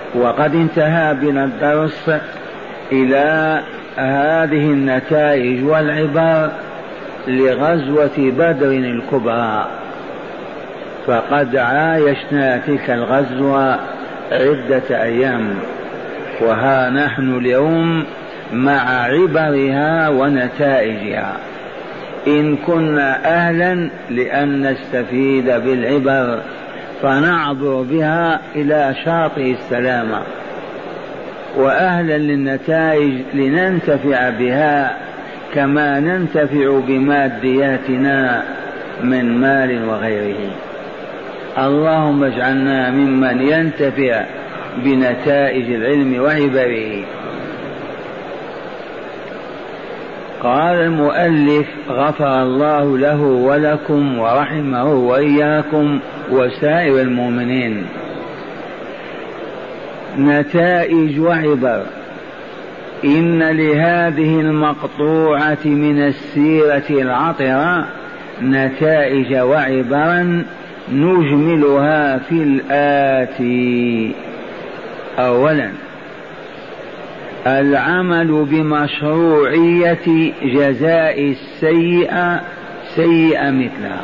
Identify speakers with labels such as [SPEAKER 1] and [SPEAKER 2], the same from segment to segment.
[SPEAKER 1] وقد انتهى بنا الدرس إلى هذه النتائج والعبر لغزوة بدر الكبرى، فقد عايشنا تلك الغزوة عدة أيام، وها نحن اليوم مع عبرها ونتائجها، إن كنا أهلا لأن نستفيد بالعبر فنعبر بها إلى شاطئ السلامة، وأهلا للنتائج لننتفع بها كما ننتفع بمادياتنا من مال وغيره. اللهم اجعلنا ممن ينتفع بنتائج العلم وعبره. قال المؤلف غفر الله له ولكم ورحمه وإياكم وسائر المؤمنين. نتائج وعبر. إن لهذه المقطوعة من السيرة العطرة نتائج وعبرا نجملها في الآتي. أولا، العمل بمشروعية جزاء السيئة سيئة مثلها،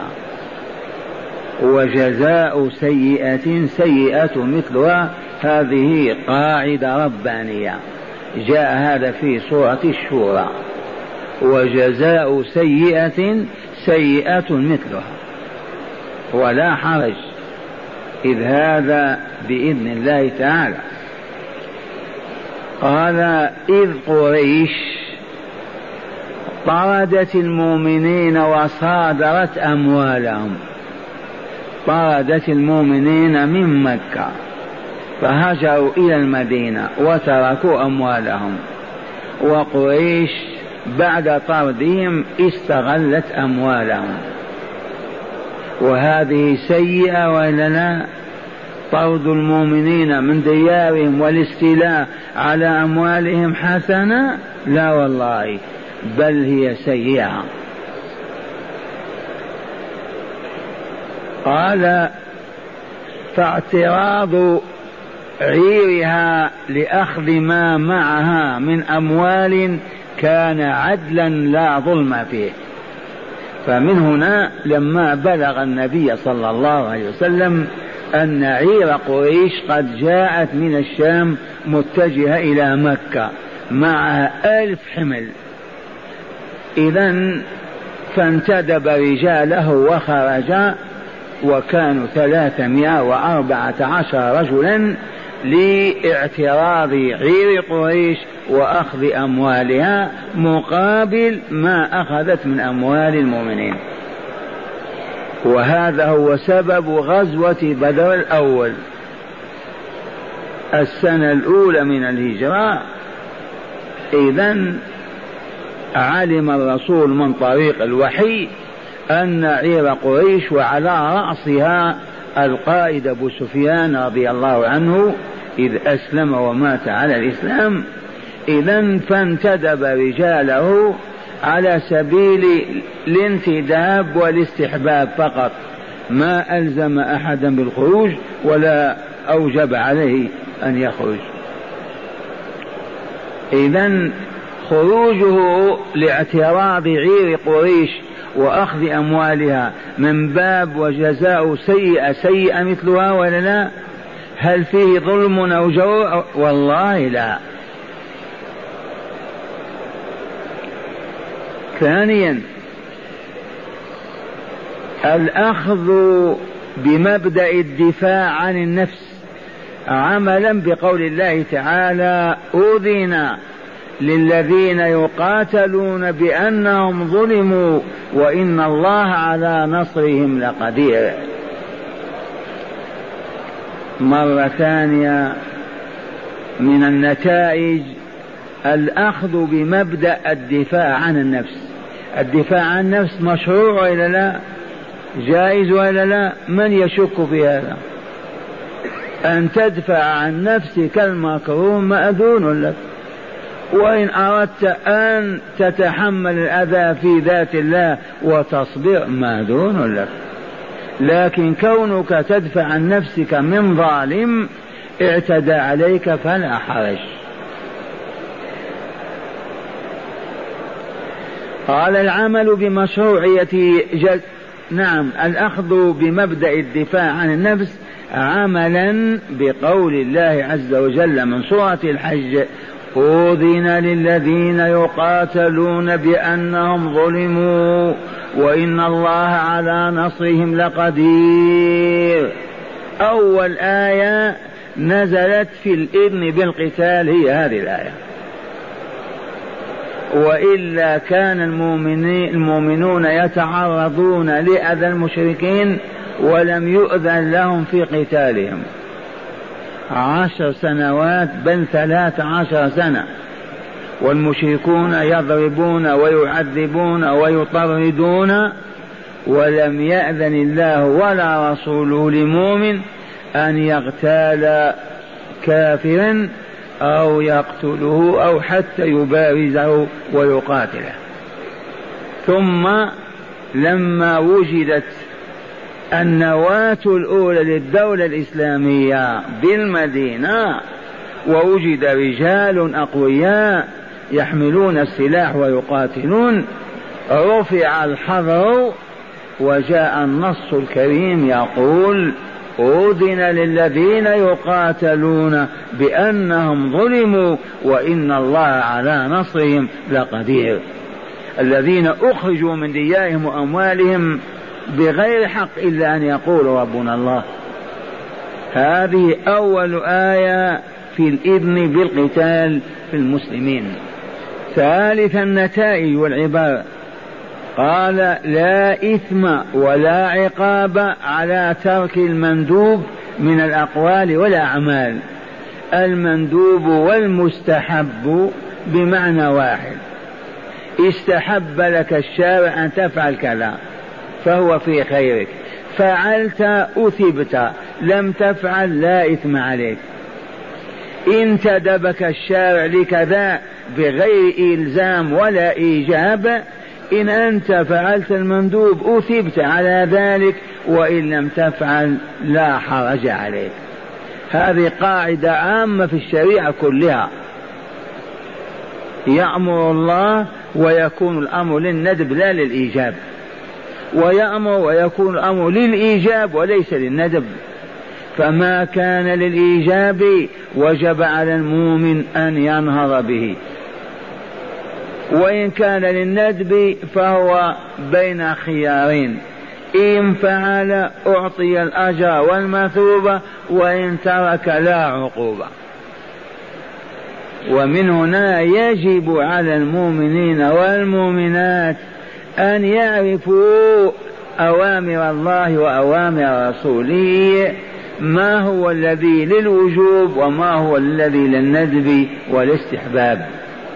[SPEAKER 1] وجزاء سيئة سيئة مثلها، هذه قاعدة ربانية جاء هذا في سورة الشورى، وجزاء سيئة سيئة مثلها، ولا حرج إذ هذا بإذن الله تعالى. قال إذ قريش طردت المؤمنين وصادرت أموالهم، طردت المؤمنين من مكة فهاجروا إلى المدينة وتركوا أموالهم، وقريش بعد طردهم استغلت أموالهم، وهذه سيئة ولا لا؟ طرد المؤمنين من ديارهم والاستيلاء على أموالهم حسنة؟ لا والله، بل هي سيئة. قال فاعتراض عيرها لأخذ ما معها من أموال كان عدلا لا ظلم فيه. فمن هنا لما بلغ النبي صلى الله عليه وسلم أن عير قريش قد جاءت من الشام متجهة إلى مكة معها 1000 حمل، إذن فانتدب رجاله وخرج، وكانوا 314 رجلا لاعتراض عير قريش وأخذ أموالها مقابل ما أخذت من أموال المؤمنين. وهذا هو سبب غزوة بدر الأول السنة الأولى من الهجرة. إذن علم الرسول من طريق الوحي أن عير قريش وعلى رأسها القائد أبو سفيان رضي الله عنه إذ أسلم ومات على الإسلام، إذن فانتدب رجاله على سبيل الانتداب والاستحباب فقط، ما ألزم أحدا بالخروج ولا أوجب عليه أن يخرج. إذن خروجه لاعتراض عير قريش وأخذ أموالها من باب وجزاء سيئة سيئة مثلها ولا لا؟ هل فيه ظلم أو جور؟ والله لا. ثانيا، الأخذ بمبدأ الدفاع عن النفس عملا بقول الله تعالى أذن للذين يقاتلون بأنهم ظلموا وإن الله على نصرهم لقدير. مرة ثانية من النتائج الأخذ بمبدأ الدفاع عن النفس. الدفاع عن النفس مشروع ولا لا؟ جائز ولا لا؟ من يشك في هذا؟ أن تدفع عن نفسك المكروه مأذون لك، وإن أردت أن تتحمل الأذى في ذات الله وتصبر مأذون لك. لكن كونك تدفع عن نفسك من ظالم اعتدى عليك فلا حرج. قال العمل بمشروعية نعم الأخذ بمبدأ الدفاع عن النفس عملا بقول الله عز وجل من سورة الحج أذن للذين يقاتلون بأنهم ظلموا وإن الله على نصرهم لقدير. أول آية نزلت في الإذن بالقتال هي هذه الآية، وإلا كان المؤمنون يتعرضون لأذى المشركين ولم يؤذن لهم في قتالهم 10 سنوات بل 13 سنة، والمشركون يضربون ويعذبون ويطردون، ولم يأذن الله ولا رسوله لمؤمن أن يغتال كافرا أو يقتله أو حتى يبارزه ويقاتله. ثم لما وجدت النواة الأولى للدولة الإسلامية بالمدينة ووجد رجال أقوياء يحملون السلاح ويقاتلون، رفع الحظر وجاء النص الكريم يقول أذن للذين يقاتلون بأنهم ظلموا وإن الله على نصرهم لقدير. الذين أخرجوا من ديارهم وأموالهم بغير حق إلا أن يقولوا ربنا الله. هذه أول آية في الإذن بالقتال في المسلمين. ثالثا النتائج والعبارة، قال لا إثم ولا عقاب على ترك المندوب من الأقوال والأعمال. المندوب والمستحب بمعنى واحد، استحب لك الشارع أن تفعل كذا فهو في خيرك، فعلت أثبت، لم تفعل لا إثم عليك. انتدبك الشارع لكذا بغير إلزام ولا إيجاب، إن أنت فعلت المندوب أثبت على ذلك، وإن لم تفعل لا حرج عليك. هذه قاعدة عامة في الشريعة كلها. يأمر الله ويكون الأمر للندب لا للإيجاب، ويأمر ويكون الأمر للإيجاب وليس للندب. فما كان للإيجاب وجب على المؤمن أن ينهض به، وإن كان للندب فهو بين خيارين، إن فعل أعطي الأجر والمثوبة، وإن ترك لا عقوبة. ومن هنا يجب على المؤمنين والمؤمنات أن يعرفوا أوامر الله وأوامر رسوله، ما هو الذي للوجوب وما هو الذي للندب والاستحباب.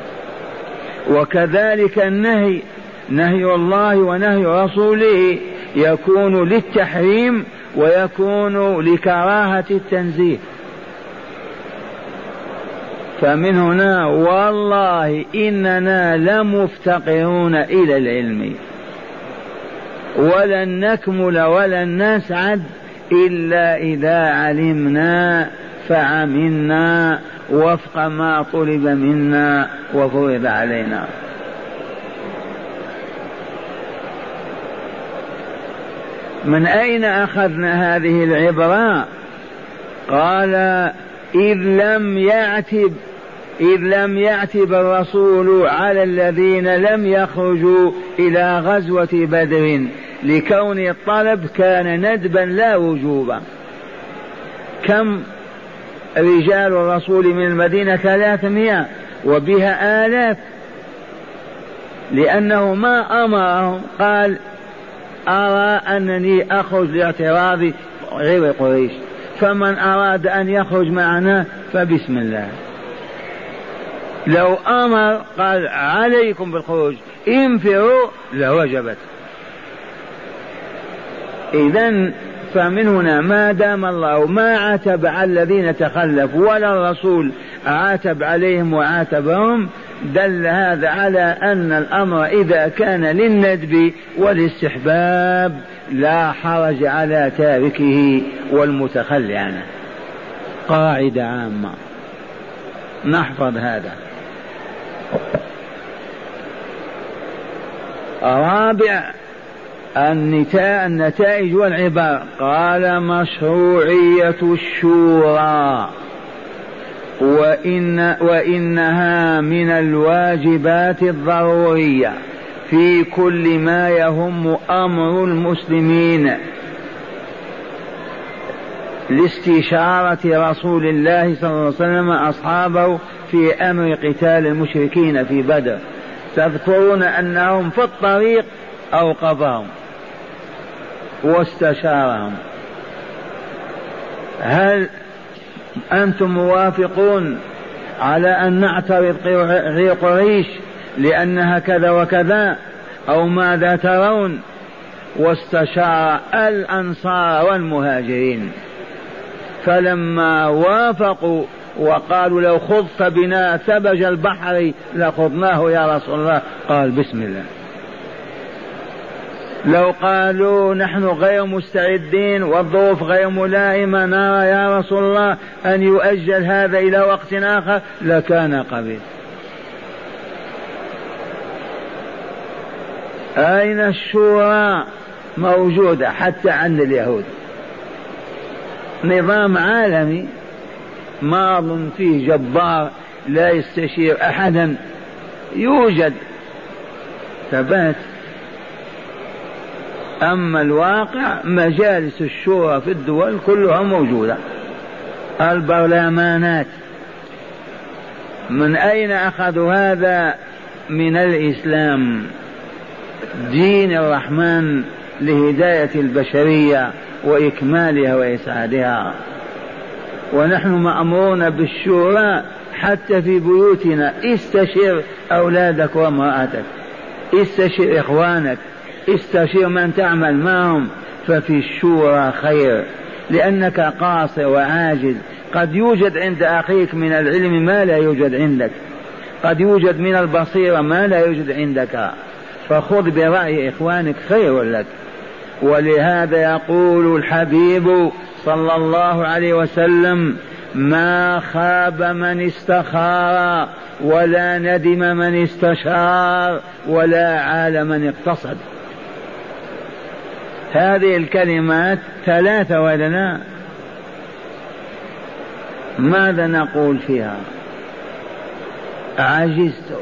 [SPEAKER 1] وكذلك النهي، نهي الله ونهي رسوله يكون للتحريم ويكون لكراهة التنزيه. فمن هنا والله إننا لمفتقرون إلى العلم، ولن نكمل ولن نسعد إلا إذا علمنا فعملنا وفق ما طلب منا وفرض علينا. من أين أخذنا هذه العبرة؟ قال إذ لم يعتب الرسول على الذين لم يخرجوا إلى غزوة بدر، لكون الطلب كان ندبا لا وجوبا. كم رجال الرسول من المدينة؟ 300 وبها آلاف، لأنه ما أمرهم، قال أرى أنني أخرج لاعتراض غير قريش، فمن أراد أن يخرج معنا فبسم الله. لو أمر قال عليكم بالخروج انفروا لوجبت. إذن فمن هنا ما دام الله ما عاتب على الذين تخلفوا ولا الرسول عاتب عليهم وعاتبهم، دل هذا على أن الأمر إذا كان للندب والاستحباب لا حرج على تاركه والمتخلي عنه. قاعدة عامة نحفظ هذا. رابع النتائج والعبر. قال مشروعية الشورى وإنها من الواجبات الضرورية في كل ما يهم أمر المسلمين، لاستشارة رسول الله صلى الله عليه وسلم أصحابه في أمر قتال المشركين في بدر. تذكرون أنهم في الطريق أوقفهم واستشارهم. هل أنتم موافقون على أن نعترض قريش لأنها كذا وكذا أو ماذا ترون؟ واستشار الأنصار والمهاجرين، فلما وافقوا وقالوا لو خضت بنا ثبج البحر لخضناه يا رسول الله، قال بسم الله. لو قالوا نحن غير مستعدين والظروف غير ملائمة نرى يا رسول الله أن يؤجل هذا إلى وقت آخر لكان قبيل. أين الشورى؟ موجودة حتى عند اليهود، نظام عالمي ماض فيه جبار لا يستشير أحدا، يوجد ثبات. أما الواقع مجالس الشورى في الدول كلها موجودة، البرلمانات. من أين أخذوا هذا؟ من الإسلام، دين الرحمن لهداية البشرية وإكمالها وإسعادها. ونحن مأمورون بالشورى حتى في بيوتنا. استشير أولادك وامرأتك، استشير إخوانك، استشير من تعمل معهم، ففي الشورى خير، لأنك قاصر وعاجز. قد يوجد عند أخيك من العلم ما لا يوجد عندك، قد يوجد من البصيرة ما لا يوجد عندك، فخذ برأي إخوانك خير لك. ولهذا يقول الحبيب صلى الله عليه وسلم: ما خاب من استخار ولا ندم من استشار ولا عال من اقتصد. هذه الكلمات ثلاثة ولنا، ماذا نقول فيها؟ عجزت.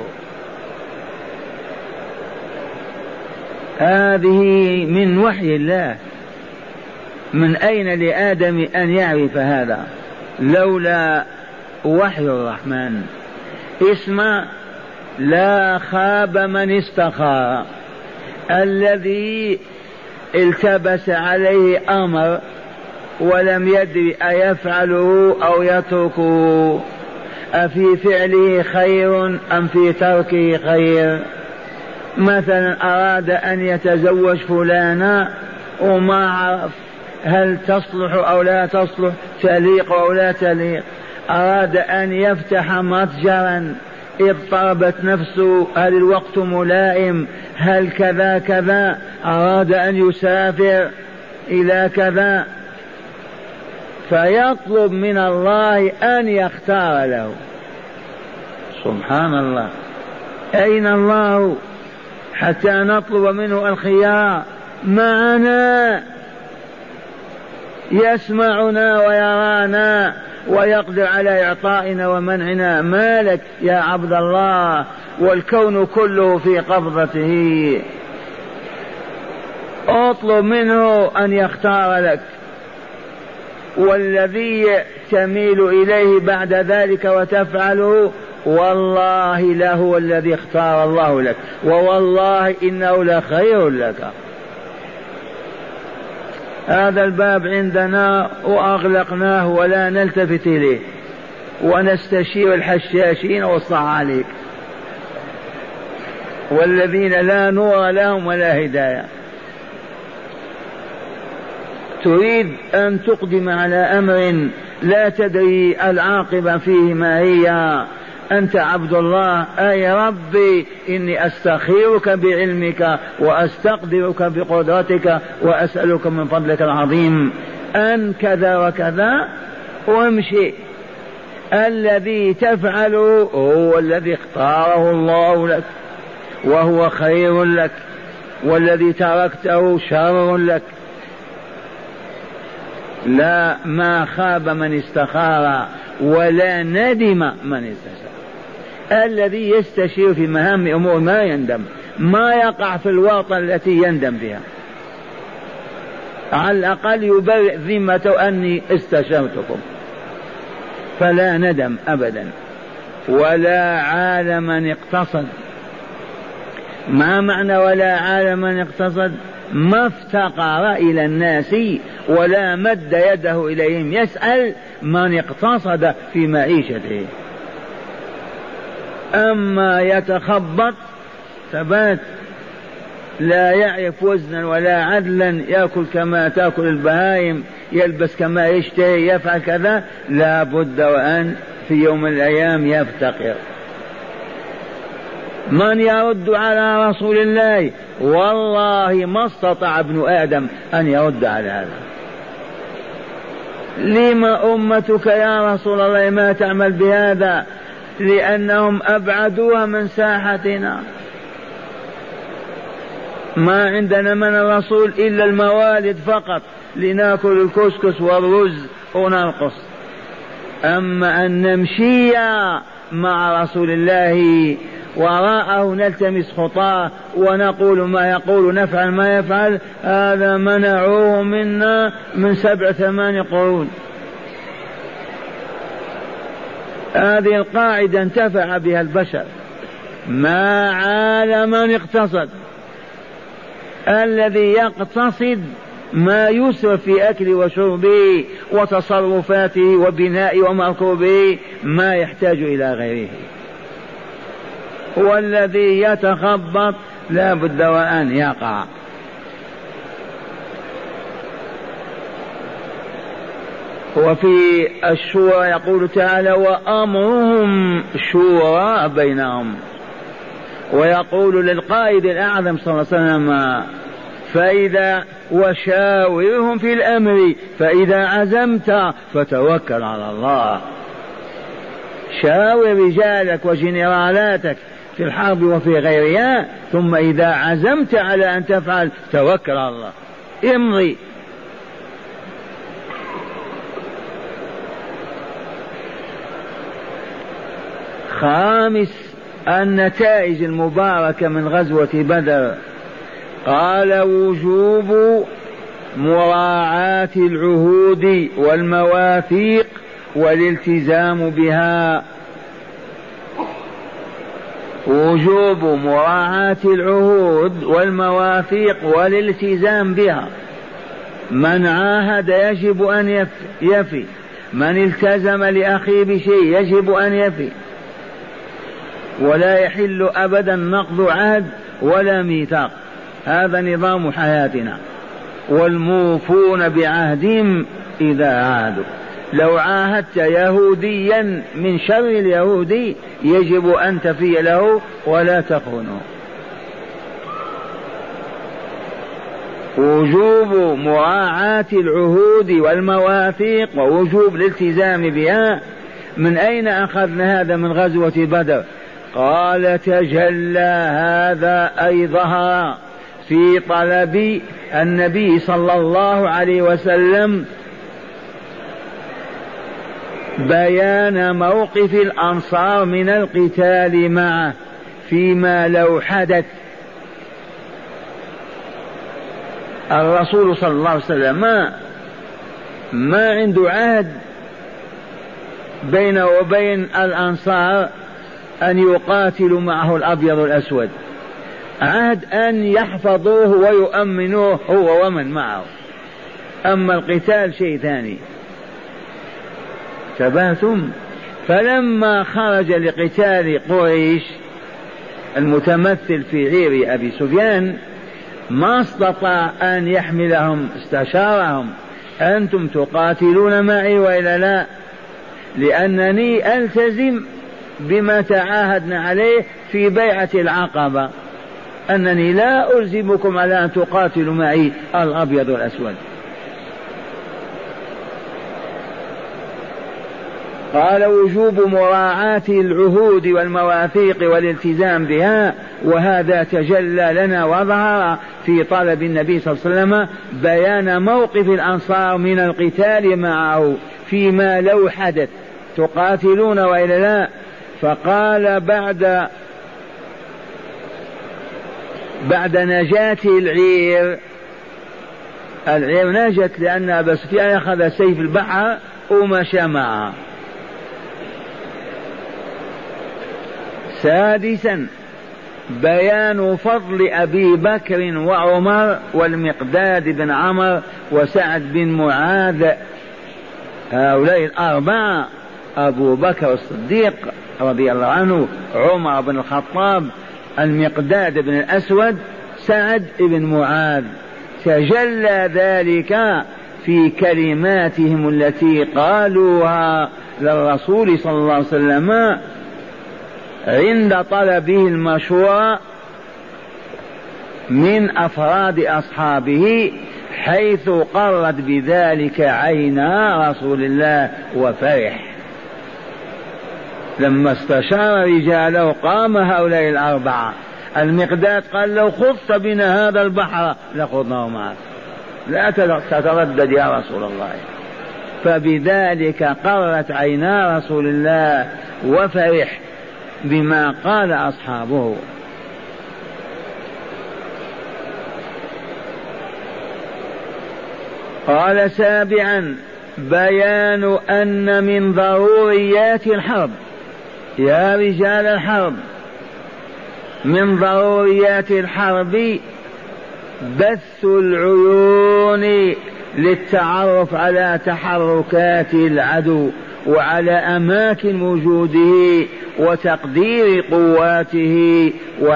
[SPEAKER 1] هذه من وحي الله. من أين لآدم أن يعرف هذا لولا وحي الرحمن؟ اسمع: لا خاب من استخار، الذي التبس عليه أمر ولم يدري أيفعله أو يتركه، أفي فعله خير أم في تركه خير. مثلا أراد أن يتزوج فلانا وما عرف هل تصلح أو لا تصلح، تليق أو لا تليق. أراد أن يفتح متجرا، اضطربت نفسه، هل الوقت ملائم، هل كذا كذا. أراد أن يسافر إلى كذا، فيطلب من الله أن يختار له. سبحان الله، أين الله حتى نطلب منه الخيار؟ معنا، يسمعنا ويرانا ويقدر على إعطائنا ومنعنا. مالك يا عبد الله؟ والكون كله في قبضته. اطلب منه أن يختار لك، والذي تميل إليه بعد ذلك وتفعله والله له الذي اختار الله لك، ووالله إنه لخير لك. هذا الباب عندنا وأغلقناه ولا نلتفت إليه، ونستشير الحشاشين والصعاليك والذين لا نور لهم ولا هداية. تريد أن تقدم على أمر لا تدري العاقبة فيه ما هي، أنت عبد الله: أي ربي إني أستخيرك بعلمك وأستقدرك بقدرتك وأسألك من فضلك العظيم أن كذا وكذا. وامشي. الذي تفعله هو الذي اختاره الله لك وهو خير لك، والذي تركته شر لك. لا، ما خاب من استخار ولا ندم من استشار. الذي يستشير في مهام أمور ما يندم، ما يقع في الورطة التي يندم فيها، على الأقل يبرئ ذمته أني استشرتكم، فلا ندم أبدا. ولا عالما اقتصد. ما معنى ولا عالما اقتصد؟ ما افتقر إلى الناس ولا مد يده إليهم يسأل من اقتصد في معيشته. أما يتخبط ثبات، لا يعرف وزنا ولا عدلا، يأكل كما تأكل البهائم، يلبس كما يشتهي، يفعل كذا، لا بد وأن في يوم من الأيام يفتقر. من يرد على رسول الله؟ والله ما استطاع ابن آدم أن يرد على هذا. لما أمتك يا رسول الله ما تعمل بهذا؟ لأنهم أبعدوها من ساحتنا. ما عندنا من الرسول إلا الموالد فقط، لنأكل الكسكس والرز وننقص. أما أن نمشي مع رسول الله وراءه نلتمس خطاه ونقول ما يقول نفعل ما يفعل، هذا منعوه منا من 7-8 قرون. هذه القاعدة انتفع بها البشر. ما عال من اقتصد. الذي يقتصد ما يسرف في أكل وشربه وتصرفاته وبناء ومركوبه، ما يحتاج إلى غيره. والذي يتخبط لا بد وأن يقع. وفي الشورى يقول تعالى وأمرهم شورى بينهم. ويقول للقائد الأعظم صلى الله عليه وسلم فإذا وشاورهم في الأمر فإذا عزمت فتوكل على الله. شاور رجالك وجنرالاتك في الحرب وفي غيرها، ثم إذا عزمت على أن تفعل توكل على الله، امضي. خامس النتائج المباركة من غزوة بدر. قال وجوب مراعاة العهود والمواثيق والالتزام بها. وجوب مراعاة العهود والمواثيق والالتزام بها. من عاهد يجب أن يفي، من التزم لأخيه بشيء يجب أن يفي، ولا يحل أبدا نقض عهد ولا ميثاق. هذا نظام حياتنا. والموفون بعهدهم إذا عاهدوا. لو عاهدت يهوديا من شر اليهودي يجب أن تفي له ولا تخونه. وجوب مراعاة العهود والمواثيق ووجوب الالتزام بها. من أين أخذنا هذا؟ من غزوة بدر. قال تجلى هذا أي ظهر في طلب النبي صلى الله عليه وسلم بيان موقف الأنصار من القتال معه فيما لو حدث. الرسول صلى الله عليه وسلم ما عنده عهد بينه وبين الأنصار أن يقاتلوا معه الأبيض والأسود، عهد أن يحفظوه ويؤمنوه هو ومن معه. أما القتال شيء ثاني. تبهتم. فلما خرج لقتال قريش المتمثل في عير أبي سفيان ما استطاع أن يحملهم، استشارهم أنتم تقاتلون معي وإلا لا؟ لأنني ألتزم بما تعاهدنا عليه في بيعة العقبة، أنني لا ألزمكم على أن تقاتلوا معي الأبيض والأسود. قال وجوب مراعاة العهود والمواثيق والالتزام بها، وهذا تجلى لنا وظهر في طلب النبي صلى الله عليه وسلم بيان موقف الأنصار من القتال معه فيما لو حدث، تقاتلون وإلا لا؟ فقال بعد نجاة العير نجت لأن أبا سفيان أخذ سيف البحر ومشى معها. سادسا بيان فضل أبي بكر وعمر والمقداد بن عمرو وسعد بن معاذ، هؤلاء الأربعة، أبو بكر الصديق رضي الله عنه، عمر بن الخطاب، المقداد بن الأسود، سعد بن معاذ، تجلى ذلك في كلماتهم التي قالوها للرسول صلى الله عليه وسلم عند طلبه المشورة من أفراد أصحابه، حيث قرت بذلك عينا رسول الله وفرح. لما استشار رجاله قام هؤلاء الأربعة. المقداد قال لو خضت بنا هذا البحر لخضناه معك، لا تتردد يا رسول الله. فبذلك قرت عينا رسول الله وفرح بما قال أصحابه. قال سابعا بيان أن من ضروريات الحرب، يا رجال الحرب، من ضروريات الحرب بث العيون للتعرف على تحركات العدو وعلى أماكن وجوده وتقدير قواته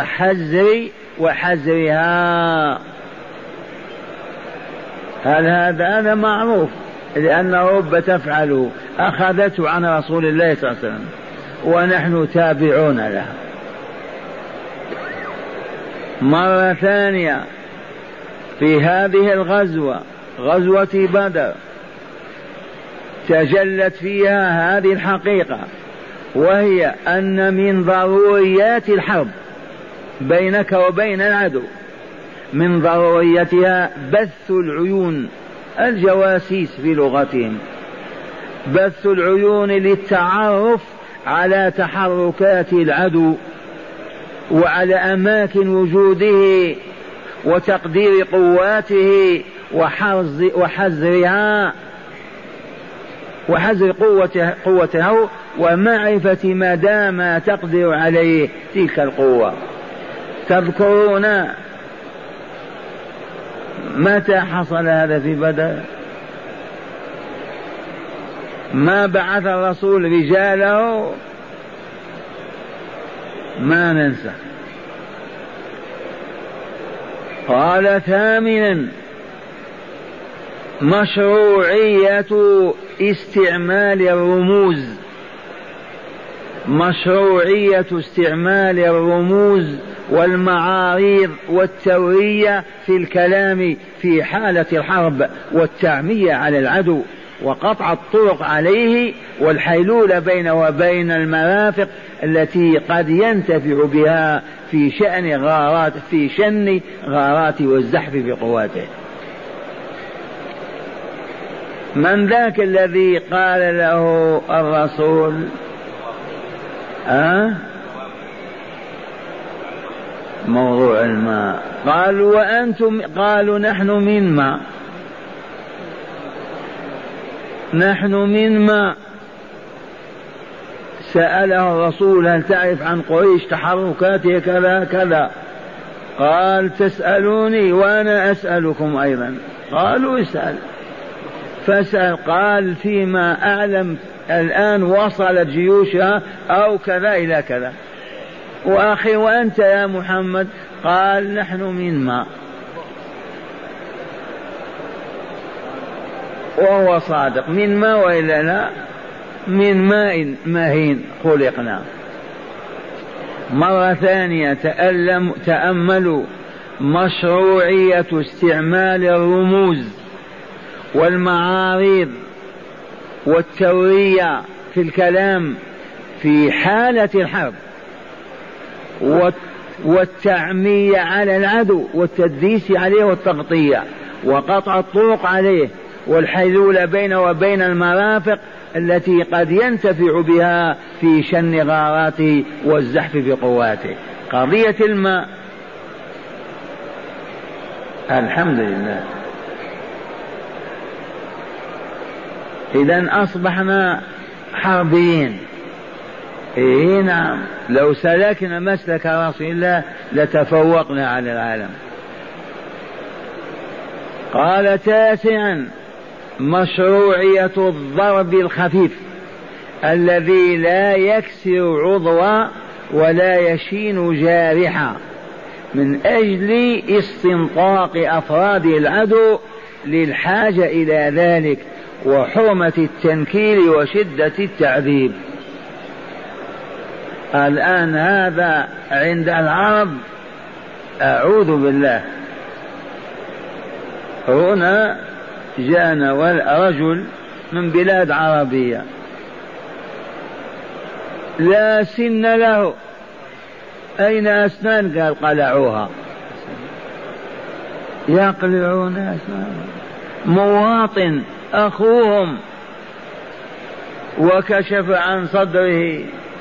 [SPEAKER 1] وحزرها. هل هذا معروف لأن رب تفعله أخذته عن رسول الله صلى الله عليه وسلم ونحن تابعون له. مرة ثانية في هذه الغزوة، غزوة بدر، تجلت فيها هذه الحقيقة، وهي أن من ضروريات الحرب بينك وبين العدو، من ضروريتها بث العيون، الجواسيس في لغتهم، بث العيون للتعرف على تحركات العدو وعلى أماكن وجوده وتقدير قواته وحزرها وحزر قوته ومعرفة مدى ما تقدر عليه تلك القوة. تذكرون متى حصل هذا في بدر؟ ما بعث الرسول رجاله، ما ننسى. قال ثامنا مشروعية استعمال الرموز، مشروعية استعمال الرموز والمعاريض والتورية في الكلام في حالة الحرب والتعمية على العدو وقطع الطرق عليه والحيلولة بينه وبين المرافق التي قد ينتفع بها في شن غارات والزحف بقواته. من ذاك الذي قال له الرسول موضوع الماء؟ قالوا وأنتم؟ قالوا نحن من ماء، نحن من ماء. سأله الرسول هل تعرف عن قريش تحركاتها كذا كذا؟ قال تسألوني وأنا أسألكم أيضا. قالوا اسأل. فاسأل. قال فيما أعلم الآن وصلت جيوشها أو كذا إلى كذا. وأخي وأنت يا محمد؟ قال نحن من ماء. وهو صادق، من ماء وإلا لا؟ من ماء مهين خلقنا. مرة ثانية تأملوا مشروعية استعمال الرموز والمعاريض والتورية في الكلام في حالة الحرب والتعمية على العدو والتدليس عليه والتغطية وقطع الطرق عليه والحلول بينه وبين المرافق التي قد ينتفع بها في شن غاراته والزحف بقواته. قضية الماء الحمد لله إذن أصبحنا حربيين. إيه نعم، لو سلكنا مسلك رسول الله لتفوقنا على العالم. قال تاسعا مشروعية الضرب الخفيف الذي لا يكسر عضوا ولا يشين جارحا من أجل استنطاق أفراد العدو للحاجة إلى ذلك وحرمة التنكيل وشدة التعذيب. الآن هذا عند العرب أعوذ بالله. هنا جاءنا رجل من بلاد عربية لا سن له، أين أسنان؟ قال قلعوها. يقلعون أسنان مواطن أخوهم وكشف عن صدره.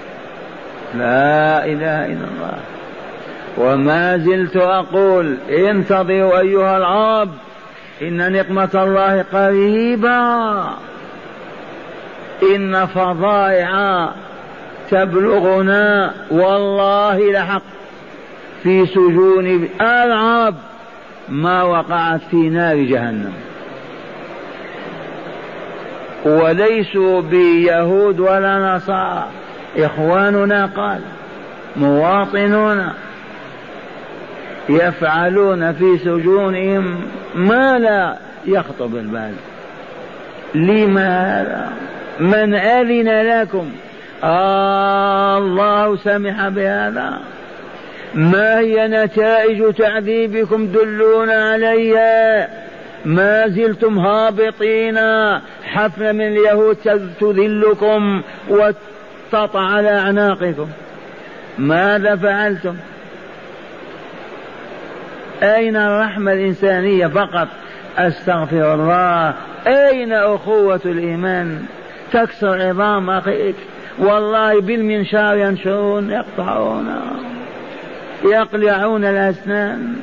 [SPEAKER 1] لا إله إلا الله. وما زلت أقول انتظروا أيها العرب إن نقمة الله قريبة، إن فضائع تبلغنا والله لحق في سجون العرب ما وقعت في نار جهنم، وليسوا بيهود ولا نصارى، إخواننا قال مواطنون يفعلون في سجونهم ما لا يخطر بالبال. لماذا؟ من أذن لكم؟ الله سمح بهذا. ما هي نتائج تعذيبكم؟ دلونا عليها. ما زلتم هابطين، حفنة من اليهود تذلكم وتطع على أعناقكم. ماذا فعلتم؟ أين الرحمة الإنسانية فقط؟ أستغفر الله. أين أخوة الإيمان؟ تكسر عظام أخيك والله بالمنشار ينشرون يقطعون يقلعون الأسنان.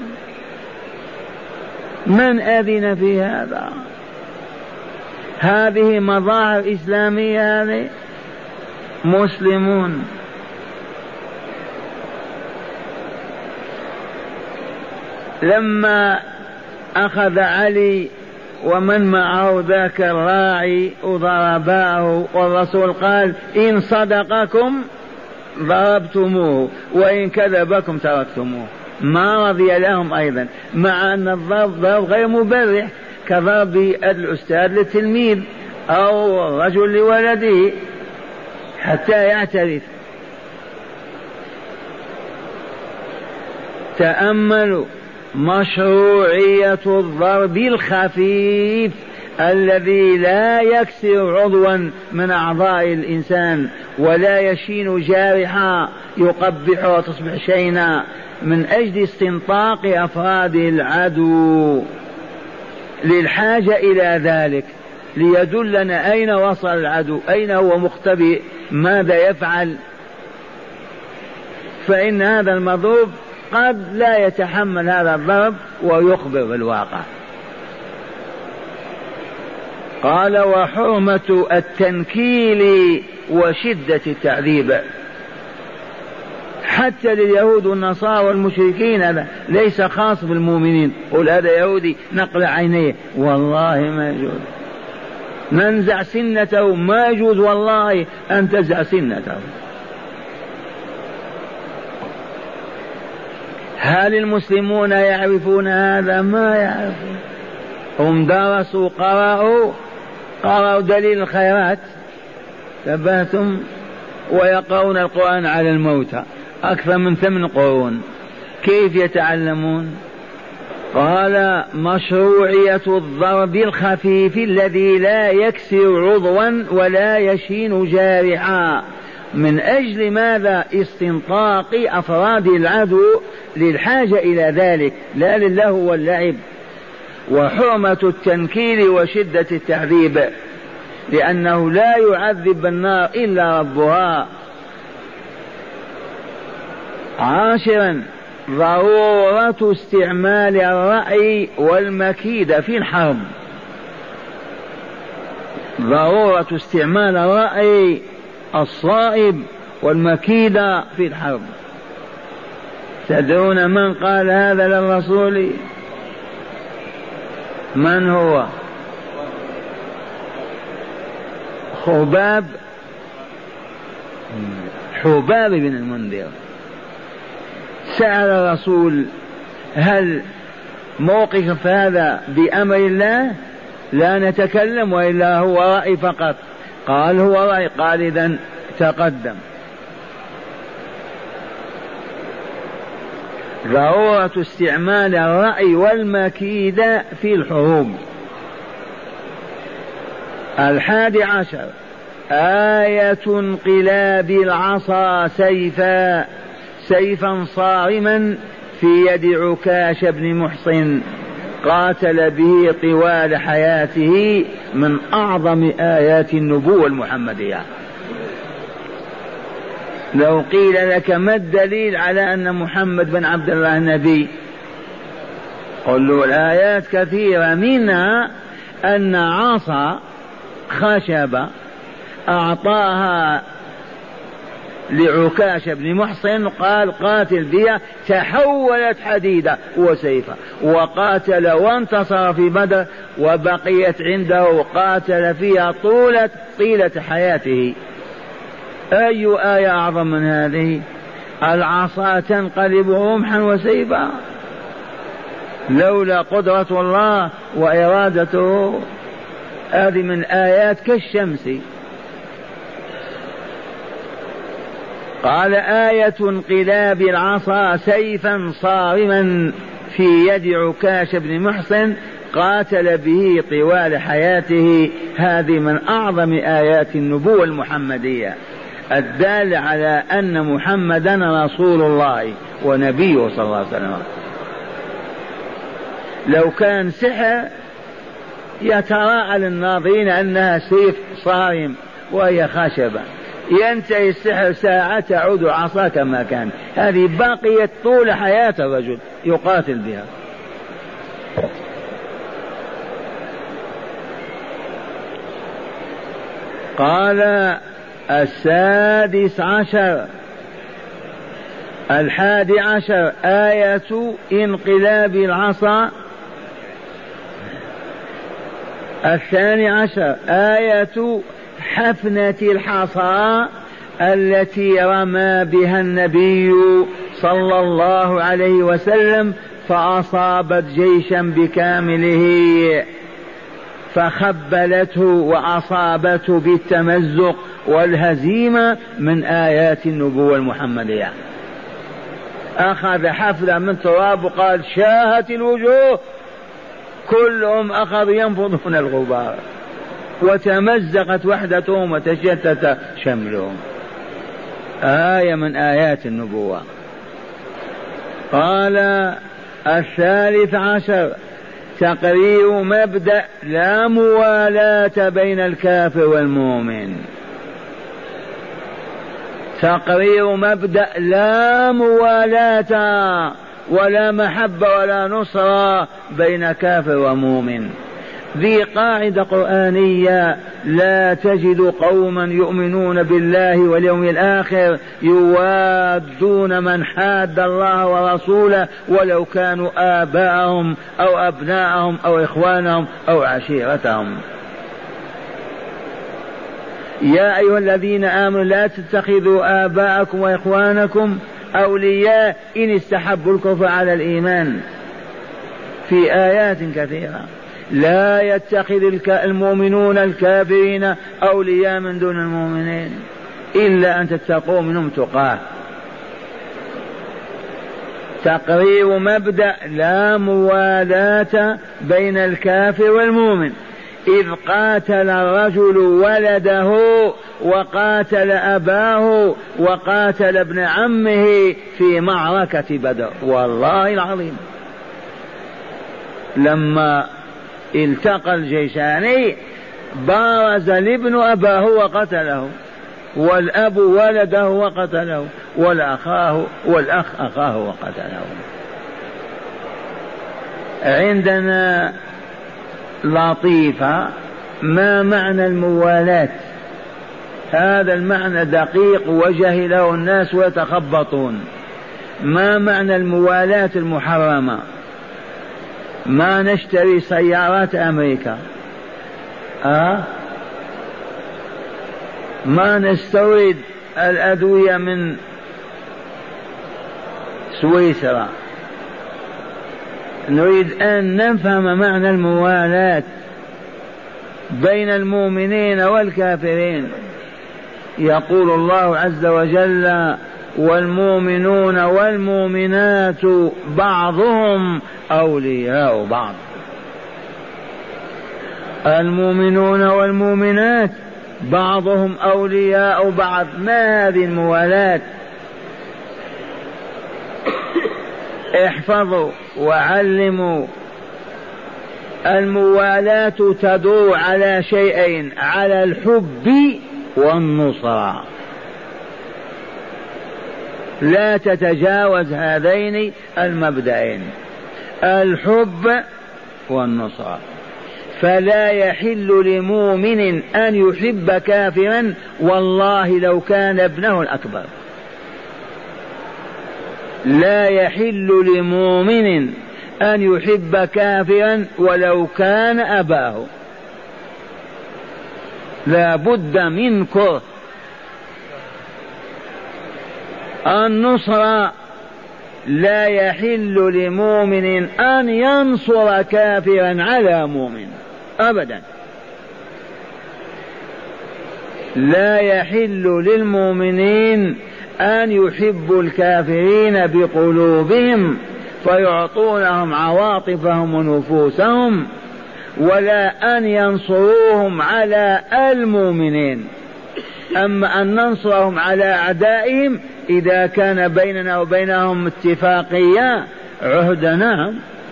[SPEAKER 1] من أذن في هذا؟ هذه مظاهر إسلامية، هذه مسلمون. لما أخذ علي ومن معه ذاك الراعي وضرباه والرسول قال إن صدقكم ضربتموه وإن كذبكم تركتموه، ما رضي لهم أيضا، مع أن الضرب غير مبرح كضرب الأستاذ للتلميذ أو الرجل لولده حتى يعترف. تأملوا مشروعية الضرب الخفيف الذي لا يكسر عضوا من أعضاء الإنسان ولا يشين جارحا يقبح وتصبح شينا من أجل استنطاق أفراد العدو للحاجة إلى ذلك، ليدلنا أين وصل العدو، أين هو مختبئ، ماذا يفعل. فإن هذا المضروب قد لا يتحمل هذا الضرب ويخبر بالواقع. قال وحرمة التنكيل وشدة التعذيب حتى لليهود والنصارى والمشركين، هذا ليس خاص بالمؤمنين. قل هذا يهودي نقلع عينيه، والله ما يجوز. ننزع سنته، ما يجوز والله أن تنزع سنته. هل المسلمون يعرفون هذا؟ ما يعرفون. هم درسوا قرأوا دليل الخيرات، تبهتم، ويقرؤون القرآن على الموتى أكثر من 8 قرون. كيف يتعلمون؟ قال مشروعية الضرب الخفيف الذي لا يكسر عضوا ولا يشين جارحا. من أجل ماذا؟ استنطاق أفراد العدو للحاجة إلى ذلك، لا للهو واللعب. وحرمة التنكيل وشدة التعذيب، لأنه لا يعذب بالنار إلا ربها. 10 ضرورة استعمال الرأي والمكيدة في الحرب. ضرورة استعمال الرأي الصائب والمكيدة في الحرب. تدرون من قال هذا للرسول؟ من هو؟ حباب بن المنذر. سأل الرسول هل موقف هذا بأمر الله؟ لا نتكلم وإلا هو رأي فقط. قال هو رأي. قال إذن تقدم. ضرورة استعمال الرأي والمكيدة في الحروب. 11 آية انقلاب العصا سيفا صارما في يد عكاش بن محصن قاتل به طوال حياته، من أعظم آيات النبوة المحمدية. لو قيل لك ما الدليل على أن محمد بن عبد الله نبي؟ قل له الآيات كثيرة، منها أن عصا خشبة أعطاها لعكاش بن محصن قال قاتل بها، تحولت حديدة وسيفا، وقاتل وانتصر في بدر وبقيت عنده قاتل فيها طيلة حياته. أي آية أعظم من هذه؟ العصا تنقلب رمحا وسيفا لولا قدرة الله وإرادته. هذه من آيات كالشمس. قال آية انقلاب العصا سيفا صارما في يد عكاش بن محصن قاتل به طوال حياته. هذه من أعظم آيات النبوة المحمدية الدال على أن محمدا رسول الله ونبيه صلى الله عليه وسلم. لو كان سحر يتراءى للناظرين أنها سيف صارم وهي خشبة، ينتهي السحر ساعة تعود عصا كما كان. هذه بقيت طول حياة الرجل يقاتل بها. قال 11 آية انقلاب العصا. 12 آية حفنة الحصى التي رمى بها النبي صلى الله عليه وسلم فأصابت جيشا بكامله فخبلته وأصابته بالتمزق والهزيمة. من آيات النبوة المحمدية. أخذ حفلة من تراب وقال شاهت الوجوه، كلهم أخذوا ينفضون الغبار وتمزقت وحدتهم وتشتت شملهم. آية من آيات النبوة. قال 13 تقرير مبدأ لا موالاة بين الكافر والمؤمن. تقرير مبدأ لا موالاة ولا محبة ولا نصرة بين كافر ومؤمن. ذي قاعدة قرآنية: لا تجد قوما يؤمنون بالله واليوم الآخر يوادون من حاد الله ورسوله ولو كانوا آباءهم أو أبناءهم أو إخوانهم أو عشيرتهم. يا أيها الذين آمنوا لا تتخذوا آباءكم وإخوانكم أولياء إن استحبوا الكفر على الإيمان. في آيات كثيرة: لا يتخذ المؤمنون الكافرين أولياء من دون المؤمنين إلا أن تتقوا منهم تقاه. تقرير مبدأ لا موالاة بين الكافر والمؤمن. إذ قاتل الرجل ولده وقاتل أباه وقاتل ابن عمه في معركة بدر، والله العظيم لما التقى الجيشان بارز الابن أباه وقتله، والأب ولده وقتله، والأخ أخاه وقتله. عندنا لطيفة، ما معنى الموالاة؟ هذا المعنى دقيق وجهله الناس ويتخبطون. ما معنى الموالاة المحرمة؟ ما نشتري سيارات أمريكا، ما نستورد الأدوية من سويسرا. نريد أن نفهم معنى الموالاة بين المؤمنين والكافرين. يقول الله عز وجل: والمؤمنون والمؤمنات بعضهم أولياء بعض. المؤمنون والمؤمنات بعضهم أولياء بعض. ما هذه الموالاة؟ احفظوا وعلموا. الموالاة تدور على شيئين: على الحب والنصرة، لا تتجاوز هذين المبدأين، الحب والنصرة. فلا يحل لمؤمن أن يحب كافرا والله لو كان ابنه الأكبر. لا يحل لمؤمن أن يحب كافرا ولو كان أباه، لا بد من كره. النصرة: لا يحل لمؤمن أن ينصر كافرا على مؤمن أبدا. لا يحل للمؤمنين أن يحبوا الكافرين بقلوبهم فيعطونهم عواطفهم ونفوسهم، ولا أن ينصروهم على المؤمنين. أما أن ننصرهم على أعدائهم إذا كان بيننا وبينهم اتفاقية عهد، نعم.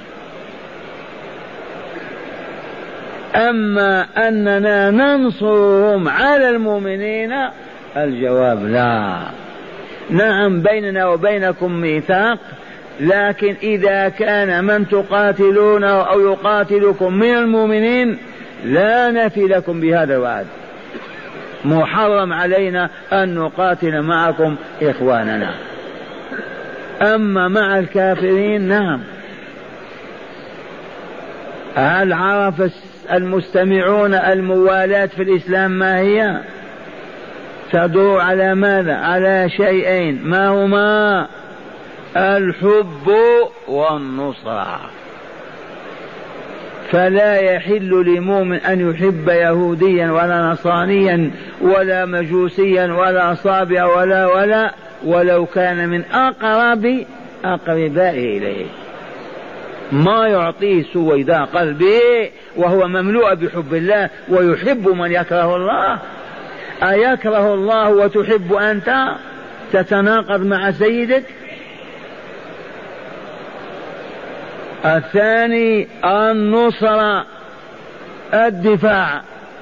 [SPEAKER 1] أما أننا ننصرهم على المؤمنين، الجواب لا. نعم بيننا وبينكم ميثاق، لكن إذا كان من تقاتلونه أو يقاتلكم من المؤمنين لا نفي لكم بهذا الوعد. محرم علينا أن نقاتل معكم إخواننا. أما مع الكافرين نعم. هل عرف المستمعون الموالاة في الإسلام ما هي؟ تدور على ماذا؟ على شيئين، ما هما؟ الحب والنصرة. فلا يحل لمؤمن أن يحب يهوديا ولا نصرانيا ولا مجوسيا ولا صابئا ولا ولو كان من أقرب أقربائه إليه. ما يعطيه سويداء قلبه وهو مملوء بحب الله ويحب من يكره الله. أيكره الله وتحب أنت؟ تتناقض مع سيدك. الثاني النصرة، الدفاع.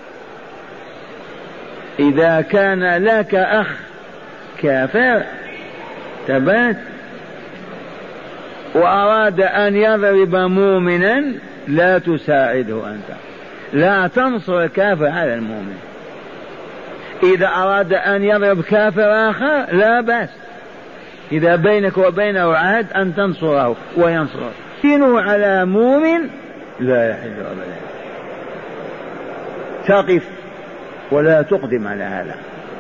[SPEAKER 1] إذا كان لك أخ كافر تبات وأراد أن يضرب مؤمنا لا تساعده أنت، لا تنصر الكافر على المؤمن. إذا أراد أن يضرب كافر آخر لا بأس، إذا بينك وبينه عهد أن تنصره وينصره. دينه على مؤمن لا يحل أبدا. تقف ولا تقدم على هذا.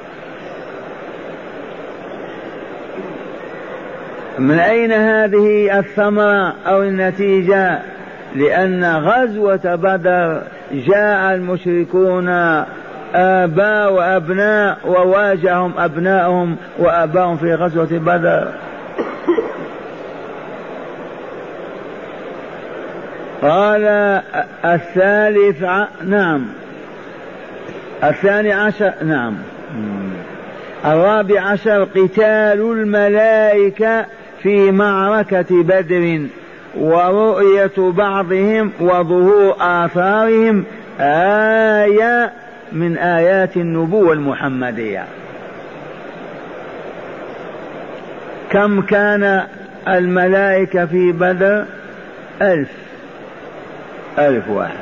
[SPEAKER 1] من أين هذه الثمرة أو النتيجة؟ لأن غزوة بدر جاء المشركون آباء وأبناء وواجههم أبناءهم وآباءهم في غزوة بدر. قال الثاني عشر الرابع عشر قتال الملائكة في معركة بدر ورؤية بعضهم وظهور آثارهم آية من آيات النبوة المحمدية. كم كان الملائكة في بدر؟ 1000 واحد،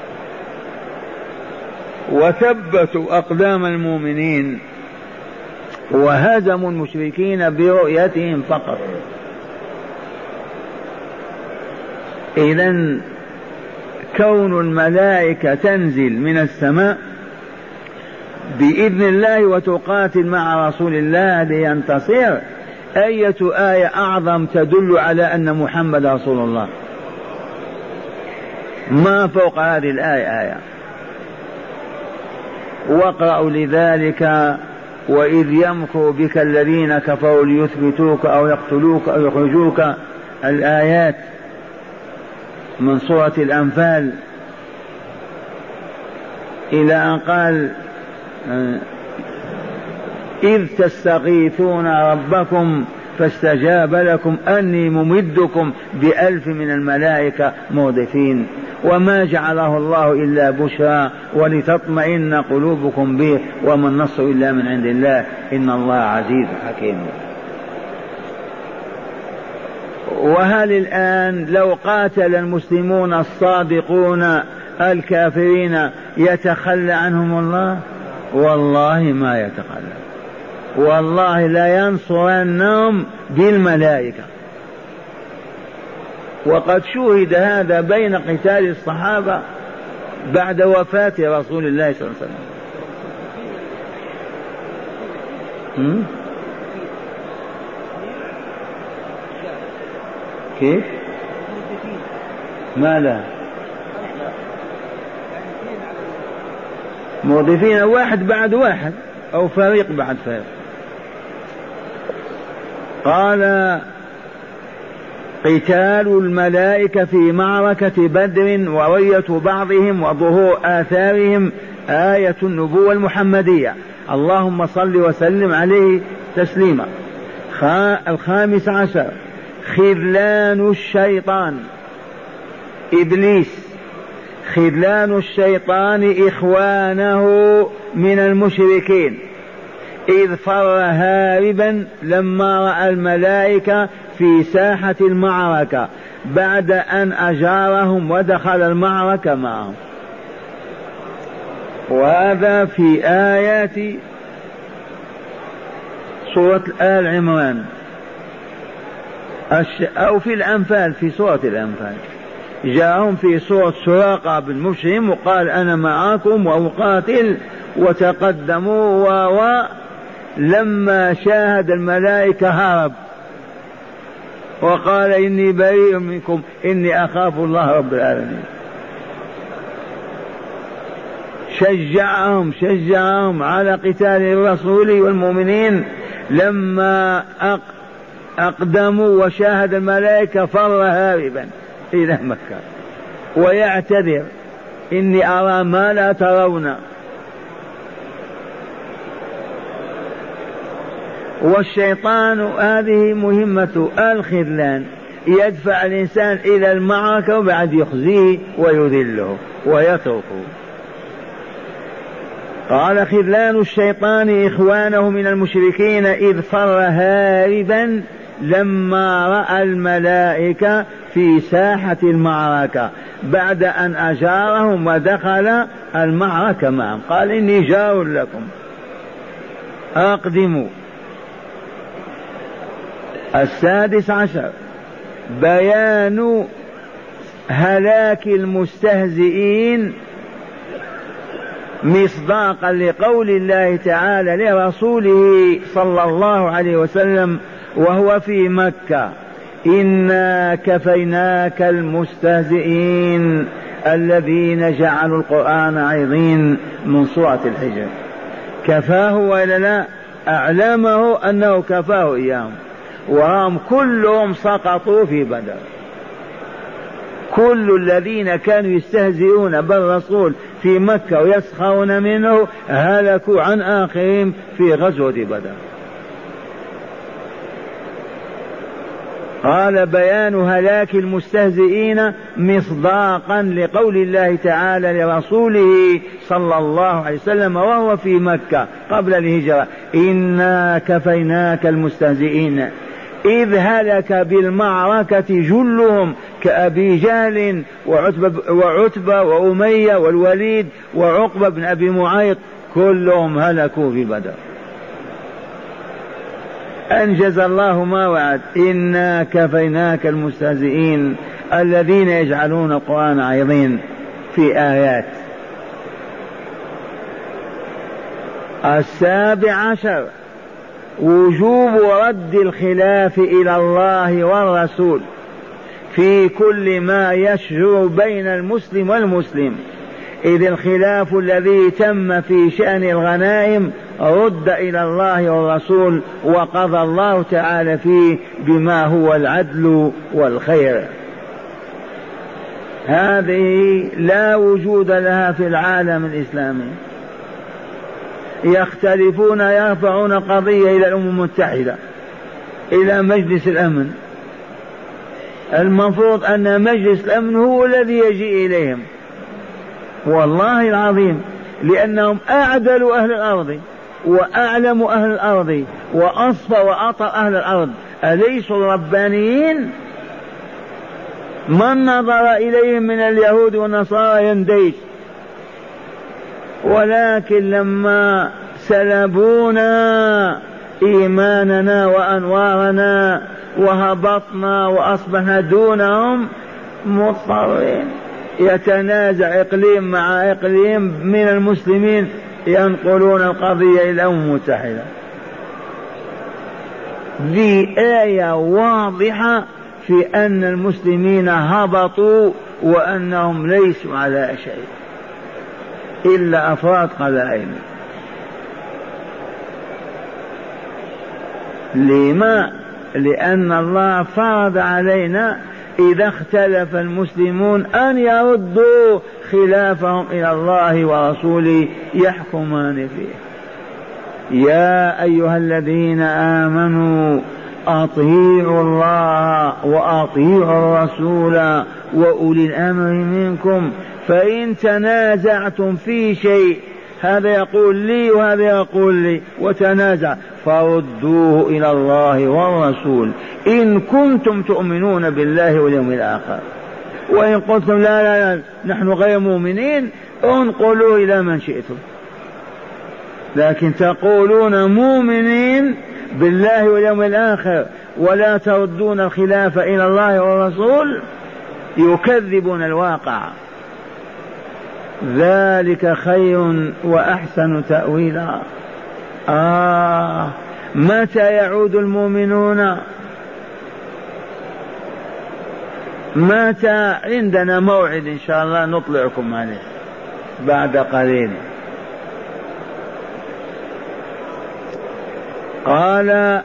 [SPEAKER 1] وثبتوا أقدام المؤمنين وهزموا المشركين برؤيتهم فقط. إذن كون الملائكة تنزل من السماء بإذن الله وتقاتل مع رسول الله لينتصر، أية آية أعظم تدل على أن محمد رسول الله؟ ما فوق هذه الآية آية. واقرأوا لذلك وإذ يمكر بك الذين كفروا ليثبتوك أو يقتلوك أو يخرجوك، الآيات من سورة الأنفال إلى أن قال إذ تستغيثون ربكم فاستجاب لكم أني ممدكم ب1000 من الملائكة مردفين وما جعله الله إلا بشرى ولتطمئن قلوبكم به وما النصر إلا من عند الله إن الله عزيز حكيم. وهل الآن لو قاتل المسلمون الصادقون الكافرين يتخلى عنهم الله؟ والله ما يتخلى، والله لا ينصرنهم بالملائكة. وقد شوهد هذا بين قتال الصحابة بعد وفاة رسول الله صلى الله عليه وسلم. كيف؟ ما لا موظفين واحد بعد واحد أو فريق بعد فريق. قال قتال الملائكة في معركة بدر ورؤية بعضهم وظهور آثارهم آية النبوة المحمدية. اللهم صل وسلم عليه تسليما. الخامس عشر خذلان الشيطان، إبليس خذلان الشيطان إخوانه من المشركين إذ فر هاربا لما رأى الملائكة في ساحة المعركة بعد أن أجارهم ودخل المعركة معهم. وهذا في آيات سورة آل عمران أو في الأنفال، في سورة الأنفال جاءهم في سورة سراقة بن مشرم وقال أنا معكم وأقاتل وتقدموا لما شاهد الملائكة هرب وقال إني بريء منكم إني أخاف الله رب العالمين. شجعهم على قتال الرسول والمؤمنين. لما أقدموا وشاهد الملائكة فر هاربا إلى مكة ويعتذر إني أرى ما لا ترون. والشيطان هذه مهمته الخذلان، يدفع الإنسان إلى المعركة وبعد يخزيه ويذله ويتركه. قال خذلان الشيطان إخوانه من المشركين إذ فر هاربا لما رأى الملائكة في ساحة المعركة بعد أن أجارهم ودخل المعركة معهم. قال إني جار لكم أقدموا. السادس عشر بيان هلاك المستهزئين مصداقا لقول الله تعالى لرسوله صلى الله عليه وسلم وهو في مكة إنا كفيناك المستهزئين الذين جعلوا القرآن عظيم من سورة الحجر. كفاه ولا لا؟ أعلمه أنه كفاه إياهم وهم كلهم سقطوا في بدر، كل الذين كانوا يستهزئون بالرسول في مكة ويسخرون منه هلكوا عن آخرهم في غزوة بدر. قال بيان هلاك المستهزئين مصداقا لقول الله تعالى لرسوله صلى الله عليه وسلم وهو في مكة قبل الهجرة: إنا كفيناك المستهزئين إذ هلك بالمعركة جلهم كأبي جهل وعتبة وأمية والوليد وعقبة بن أبي معيط، كلهم هلكوا في بدر. أنجز الله ما وعد: إنا كفيناك المستهزئين الذين يجعلون القرآن عظيم في آيات. 17 وجوب رد الخلاف إلى الله والرسول في كل ما يشجر بين المسلم والمسلم، إذ الخلاف الذي تم في شأن الغنائم رد إلى الله والرسول وقضى الله تعالى فيه بما هو العدل والخير. هذه لا وجود لها في العالم الإسلامي. يختلفون يرفعون قضية إلى الأمم المتحدة، إلى مجلس الأمن. المفروض أن مجلس الأمن هو الذي يجي إليهم، والله العظيم، لأنهم أعدل أهل الأرض وأعلم أهل الأرض وأصفى وأطر أهل الأرض. أليسوا الربانيين؟ من نظر إليهم من اليهود والنصارى ينديش. ولكن لما سلبونا إيماننا وأنوارنا وهبطنا وأصبحنا دونهم مضطرين، يتنازع إقليم مع إقليم من المسلمين ينقلون القضية إلى الأمم المتحدة. ذي آية واضحة في أن المسلمين هبطوا وأنهم ليسوا على شيء إلا أفراد قبائل. لما؟ لأن الله فرض علينا إذا اختلف المسلمون أن يردوا خلافهم إلى الله ورسوله يحكمان فيه. يا أيها الذين آمنوا أطيعوا الله وأطيعوا الرسول وأولي الأمر منكم فإن تنازعتم في شيء، هذا يقول لي وهذا يقول لي وتنازع، فردوه إلى الله والرسول إن كنتم تؤمنون بالله واليوم الآخر. وإن قلتم لا نحن غير مؤمنين انقلوا إلى من شئتم، لكن تقولون مؤمنين بالله واليوم الآخر ولا تردون الخلاف إلى الله والرسول، يكذبون الواقع. ذلك خير وأحسن تأويلا. متى يعود المؤمنون؟ متى؟ عندنا موعد إن شاء الله نطلعكم عليه بعد قليل. قال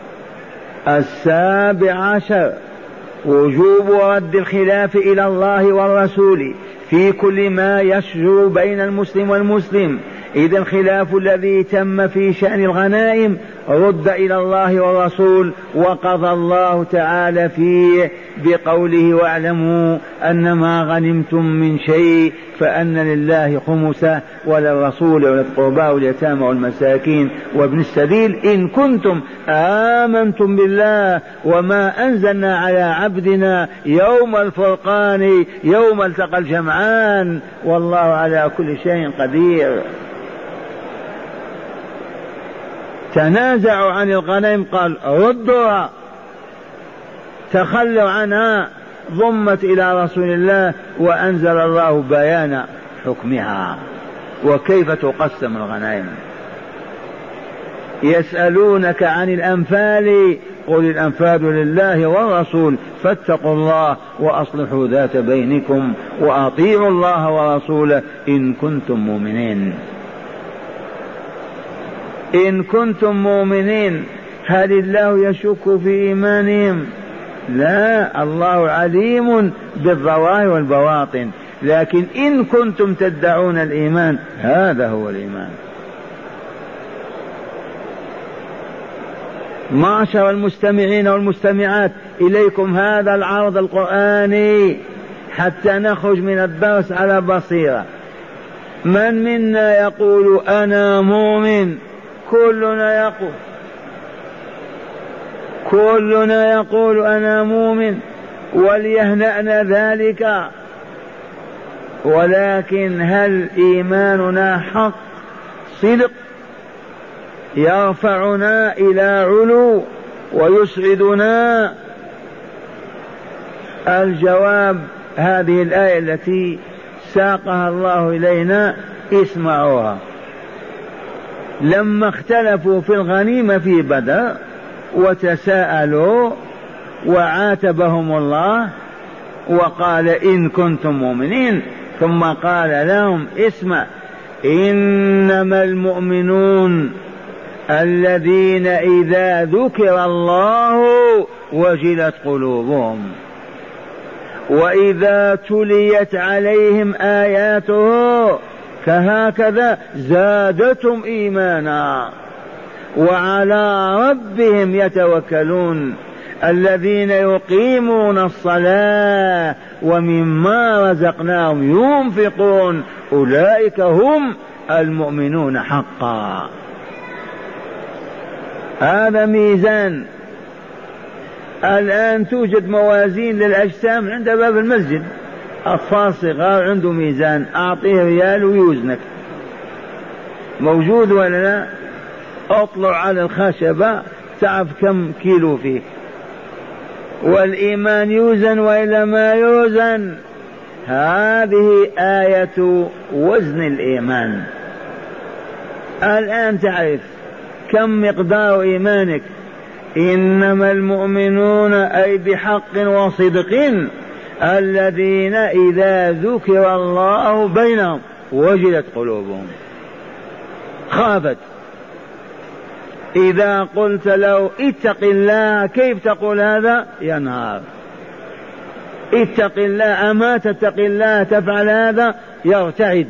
[SPEAKER 1] 17 وجوب رد الخلاف إلى الله والرسول في كل ما يشجر بين المسلم والمسلم، إذا الخلاف الذي تم في شأن الغنائم رد إلى الله والرسول وقضى الله تعالى فيه بقوله: واعلموا أن ما غنمتم من شيء فأن لله خمسه وللرسول وللقربى واليتامى والمساكين وابن السبيل إن كنتم آمنتم بالله وما أنزلنا على عبدنا يوم الفرقان يوم التقى الجمعان والله على كل شيء قدير. تنازعوا عن الغنائم، قال ردوها، تخلوا عنها، ضمت إلى رسول الله وأنزل الله بيان حكمها وكيف تقسم الغنائم. يسألونك عن الأنفال قل الأنفال لله والرسول فاتقوا الله وأصلحوا ذات بينكم وأطيعوا الله ورسوله إن كنتم مؤمنين. إن كنتم مؤمنين. هل الله يشك في إيمانهم؟ لا، الله عليم بالظواهر والبواطن، لكن إن كنتم تدعون الإيمان هذا هو الإيمان. معشر المستمعين والمستمعات، إليكم هذا العرض القرآني حتى نخرج من الدرس على بصيرة. من منا يقول أنا مؤمن؟ كلنا يقول أنا مؤمن، وليهنأنا ذلك، ولكن هل إيماننا حق صدق يرفعنا إلى علو ويسعدنا؟ الجواب هذه الآية التي ساقها الله إلينا، اسمعوها. لما اختلفوا في الغنيمة في بدر وتساءلوا وعاتبهم الله وقال إن كنتم مؤمنين، ثم قال لهم اسمع، إنما المؤمنون الذين إذا ذكر الله وجلت قلوبهم وإذا تليت عليهم آياته فهكذا زادتهم إيمانا وعلى ربهم يتوكلون الذين يقيمون الصلاة ومما رزقناهم ينفقون أولئك هم المؤمنون حقا. هذا ميزان. الآن توجد موازين للأجسام عند باب المسجد، أطفال صغار عنده ميزان، أعطيه ريال ويوزنك، موجود ولا لا؟ اطلع على الخشبة تعرف كم كيلو فيه. والإيمان يوزن وإلا ما يوزن. هذه آية وزن الإيمان. الآن تعرف كم مقدار إيمانك. إنما المؤمنون أي بحق وصدق الذين إذا ذكر الله بينهم وجلت قلوبهم، خافت. إذا قلت له اتق الله، كيف تقول هذا؟ ينهار. اتق الله، أما تتق الله تفعل هذا يرتعد.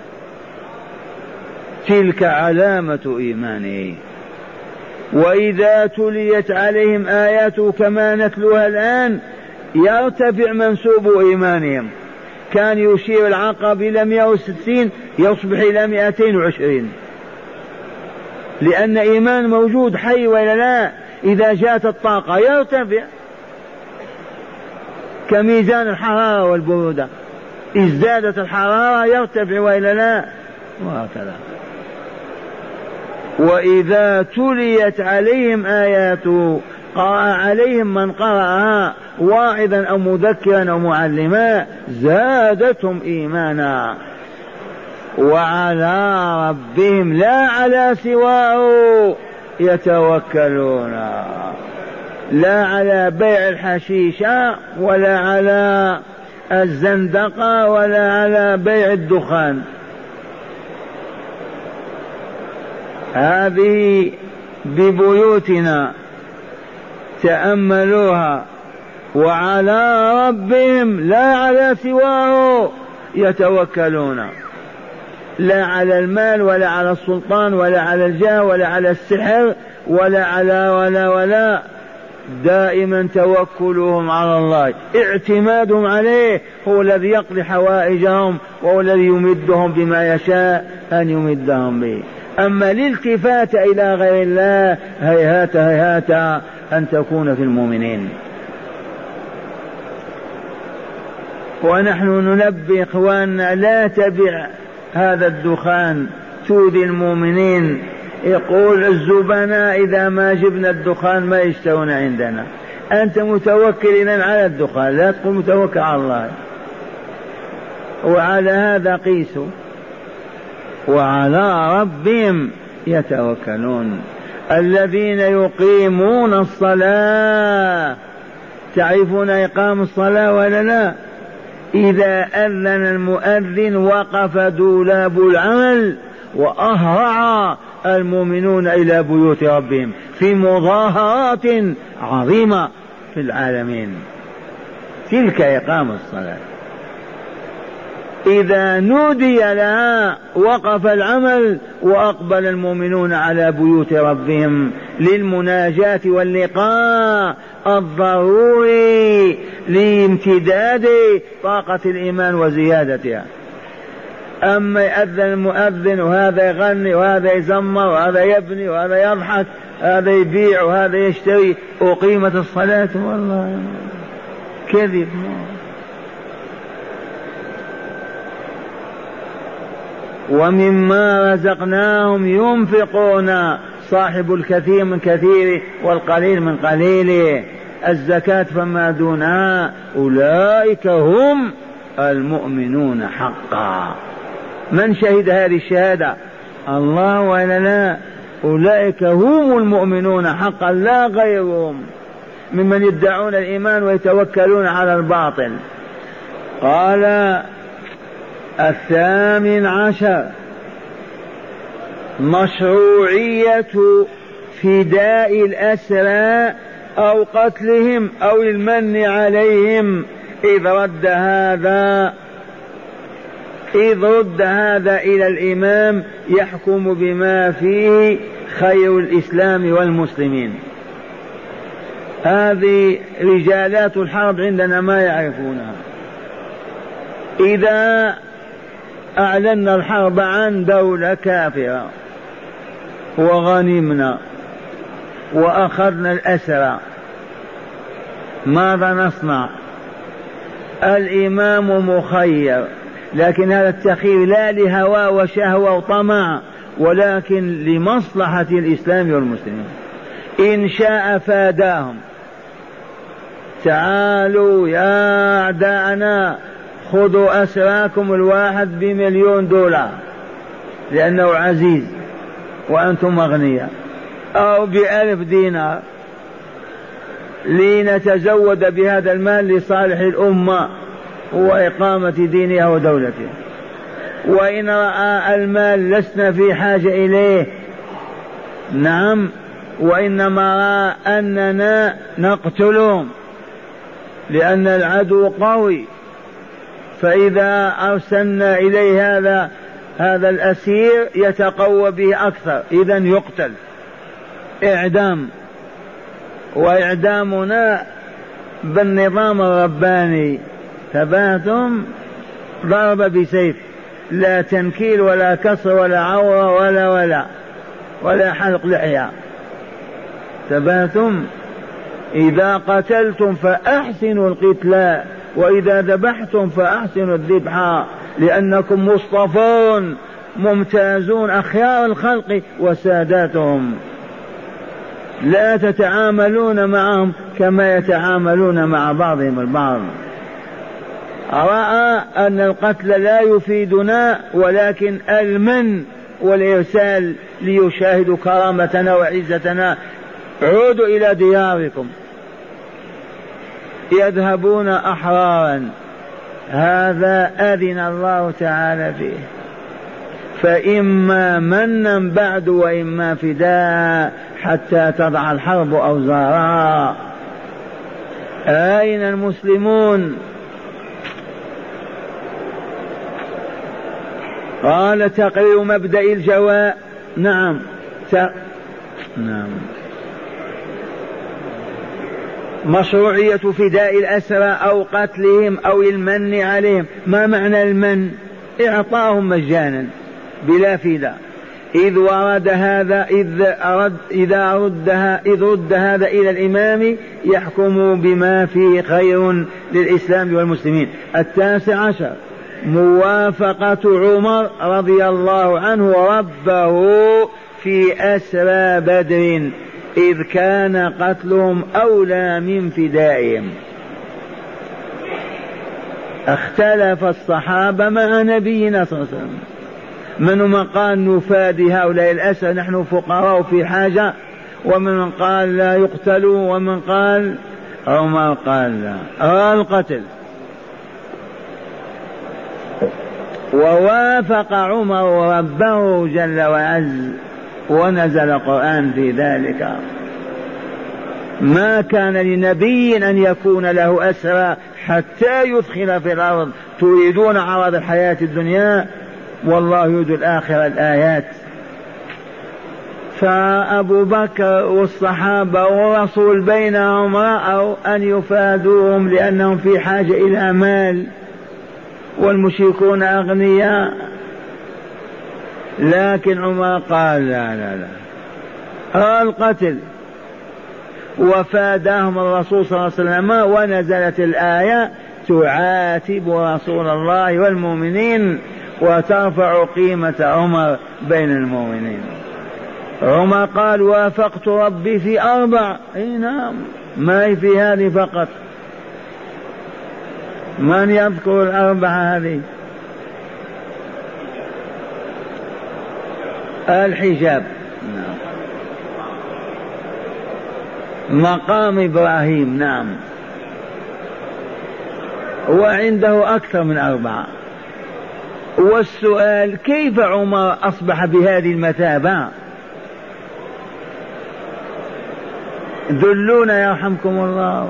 [SPEAKER 1] تلك علامة إيمانه. وإذا تليت عليهم آياته كما نتلوها الآن يرتفع منسوب إيمانهم. كان يشير العقرب إلى 160 يصبح إلى 220، لأن إيمان موجود حي ولا لا؟ إذا جاءت الطاقة يرتفع كميزان الحرارة والبرودة، ازدادت الحرارة يرتفع وإلا لا؟ وهكذا. وإذا تليت عليهم آياته، قرأ عليهم من قرأها واعظا أو مذكرا أو معلما زادتهم إيمانا وعلى ربهم لا على سواه يتوكلون. لا على بيع الحشيشة ولا على الزندقة ولا على بيع الدخان. هذه ببيوتنا تأملوها. وعلى ربهم لا على سواه يتوكلون، لا على المال ولا على السلطان ولا على الجاه ولا على السحر ولا على ولا دائما توكلهم على الله، اعتمادهم عليه. هو الذي يقضي حوائجهم وهو الذي يمدهم بما يشاء أن يمدهم به. أما الالتفات إلى غير الله هيهات هيهات أن تكون في المؤمنين. ونحن ننبه إخواننا لا تبع هذا الدخان تؤذي المؤمنين. يقول الزبناء إذا ما جبنا الدخان ما يشترون عندنا. أنت متوكل إذن على الدخان، لا تقول متوكل على الله. وعلى هذا قيسوا. وعلى ربهم يتوكلون الذين يقيمون الصلاة. تعرفون إقام الصلاة ولا لا؟ إذا أذن المؤذن وقف دولاب العمل وأهرع المؤمنون إلى بيوت ربهم في مظاهرات عظيمة في العالمين. تلك إقامة الصلاة. إذا نودي لها وقف العمل وأقبل المؤمنون على بيوت ربهم للمناجاة واللقاء الضروري لامتداد طاقة الإيمان وزيادتها. أما يأذن المؤذن وهذا يغني وهذا يزمر وهذا يبني وهذا يضحك، هذا يبيع وهذا يشتري، أقيمت الصلاة؟ والله كذب. ومما رزقناهم ينفقون، صاحب الكثير من كثير والقليل من قليله. الزكاة فما دونها أولئك هم المؤمنون حقا. من شهد هذه الشهادة؟ الله ولا لا؟ أولئك هم المؤمنون حقا لا غيرهم ممن يدعون الإيمان ويتوكلون على الباطل. قال 18 مشروعية فداء الأسرى أو قتلهم أو المن عليهم. إذ رد هذا إلى الإمام يحكم بما فيه خير الإسلام والمسلمين. هذه رجالات الحرب عندنا ما يعرفونها. إذا أعلنا الحرب عن دولة كافرة وغنمنا وأخذنا الأسرى، ماذا نصنع؟ الإمام مخير، لكن هذا التخيير لا لهوى وشهوة وطمع، ولكن لمصلحة الإسلام والمسلمين. إن شاء فاداهم، تعالوا يا أعداءنا خذوا أسراكم الواحد $1,000,000 لأنه عزيز وأنتم أغنياء، أو ب1,000 دينار لنتزود بهذا المال لصالح الأمة وإقامة دينها ودولتها. وإن رأى المال لسنا في حاجة إليه، نعم، وإنما رأى أننا نقتلهم لأن العدو قوي، فإذا أرسلنا إليه هذا الأسير يتقوى به أكثر، إذن يقتل إعدام. وإعدامنا بالنظام الرباني، تبعتم ضرب بسيف، لا تنكيل ولا كسر ولا عورة ولا حلق لحية. تبعتم؟ إذا قتلتم فأحسنوا القتلى، وإذا ذبحتم فأحسنوا الذبح، لأنكم مصطفون ممتازون أخيار الخلق وساداتهم، لا تتعاملون معهم كما يتعاملون مع بعضهم البعض. رأى أن القتل لا يفيدنا، ولكن المن والإرسال ليشاهدوا كرامتنا وعزتنا. عودوا إلى دياركم، يذهبون أحرارا. هذا أذن الله تعالى فيه، فإما منا بعد وإما فداء حتى تضع الحرب أوزارها. أين المسلمون؟ قال تقرير مبدأ الجواء. نعم مشروعية فداء الأسرى أو قتلهم أو المن عليهم. ما معنى المن؟ إعطاهم مجانا بلا فداء. إذ رد هذا إلى الإمام يحكم بما فيه خير للإسلام والمسلمين. 19 موافقة عمر رضي الله عنه ربه في أسرى بدر، إذ كان قتلهم أولى من فدائهم. اختلف الصحابة مع نبينا صلى الله عليه وسلم، من قال نفادي هؤلاء الأسرى نحن فقراء في حاجة، ومن قال لا يقتلوا، ومن قال عمر قال لا القتل. ووافق عمر ربه جل وعز ونزل القرآن في ذلك. ما كان لنبي أن يكون له أسرى حتى يدخل في الأرض. تريدون عرض الحياة الدنيا والله يريد الآخرة. الآيات. فأبو بكر والصحابة والرسول بينهم رأوا أن يفادوهم لأنهم في حاجة إلى مال والمشركون أغنياء، لكن عمر قال لا لا لا القتل، وفاداهم الرسول صلى الله عليه وسلم. ونزلت الآية تعاتب رسول الله والمؤمنين وترفع قيمة عمر بين المؤمنين. عمر قال وافقت ربي في 4. نعم، ما في هذه فقط. من يذكر 4 هذه؟ الحجاب، نعم. مقام إبراهيم، نعم. وعنده أكثر من 4. والسؤال كيف عمر أصبح بهذه المثابة؟ دلونا يرحمكم الله.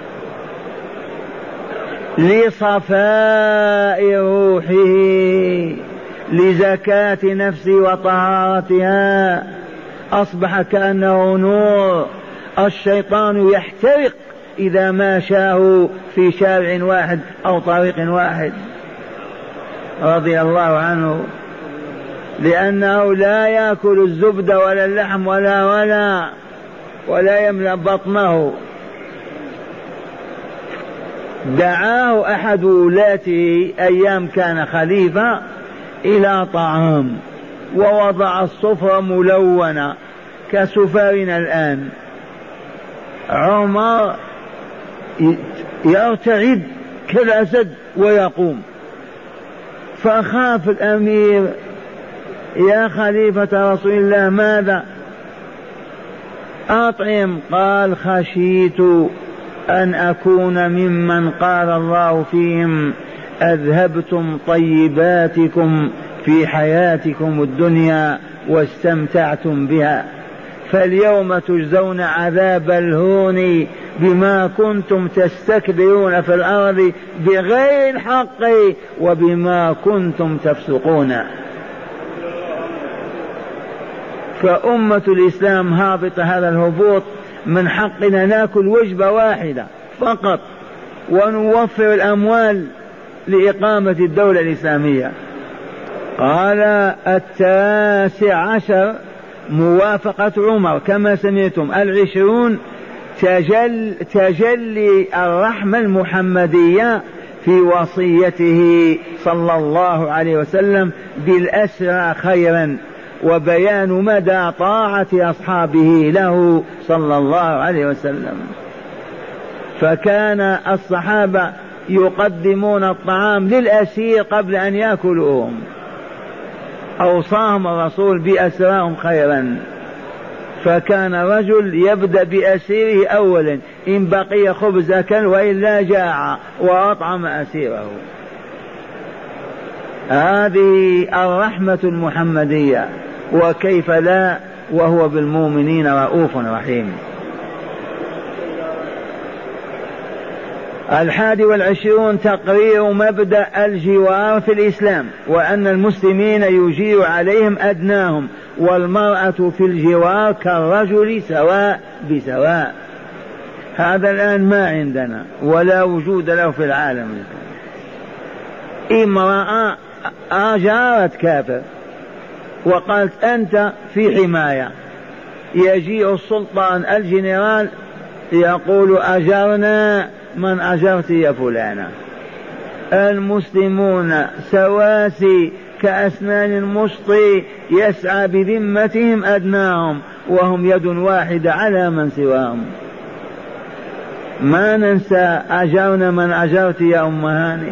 [SPEAKER 1] لصفاء روحه، لزكاة نفسه وطهارتها، أصبح كأنه نور. الشيطان يحترق إذا ما شاه في شارع واحد أو طريق واحد. رضي الله عنه، لأنه لا يأكل الزبد ولا اللحم ولا يملأ بطنه. دعاه أحد ولاته أيام كان خليفة إلى طعام، ووضع الصفرة ملونة كسفارنا الآن. عمر يرتعد كالأسد ويقوم، فخاف الأمير يا خليفة رسول الله ماذا؟ أطعم. قال خشيت أن أكون ممن قال الله فيهم أذهبتم طيباتكم في حياتكم الدنيا واستمتعتم بها، فاليوم تجزون عذاب الهون بما كنتم تستكبرون في الأرض بغير الحق وبما كنتم تفسقون. فأمة الإسلام هابط هذا الهبوط. من حقنا نأكل وجبة واحدة فقط ونوفر الأموال لإقامة الدولة الإسلامية. قال 19 موافقة عمر كما سمعتم. 20 تجلي الرحمة المحمدية في وصيته صلى الله عليه وسلم بالأسرى خيرا، وبيان مدى طاعة أصحابه له صلى الله عليه وسلم. فكان الصحابة يقدمون الطعام للأسير قبل أن يأكلوهم. أوصاهم الرسول بأسراهم خيرا، فكان رجل يبدأ بأسيره أولا، إن بقي خبز أكل وإلا جاع وأطعم أسيره. هذه الرحمة المحمدية، وكيف لا وهو بالمؤمنين رؤوف رحيم. 21 تقرير مبدأ الجوار في الإسلام، وأن المسلمين يجير عليهم أدناهم، والمرأة في الجوار كالرجل سواء بسواء. هذا الآن ما عندنا ولا وجود له في العالم. امرأة أجارت كافر وقالت أنت في حماية، يجيء السلطان الجنرال يقول أجرنا من أجرت يا فلانة. المسلمون سواسي كأسنان المشط، يسعى بذمتهم أدناهم وهم يد واحدة على من سواهم. ما ننسى أجرنا من أجرت يا أم هاني.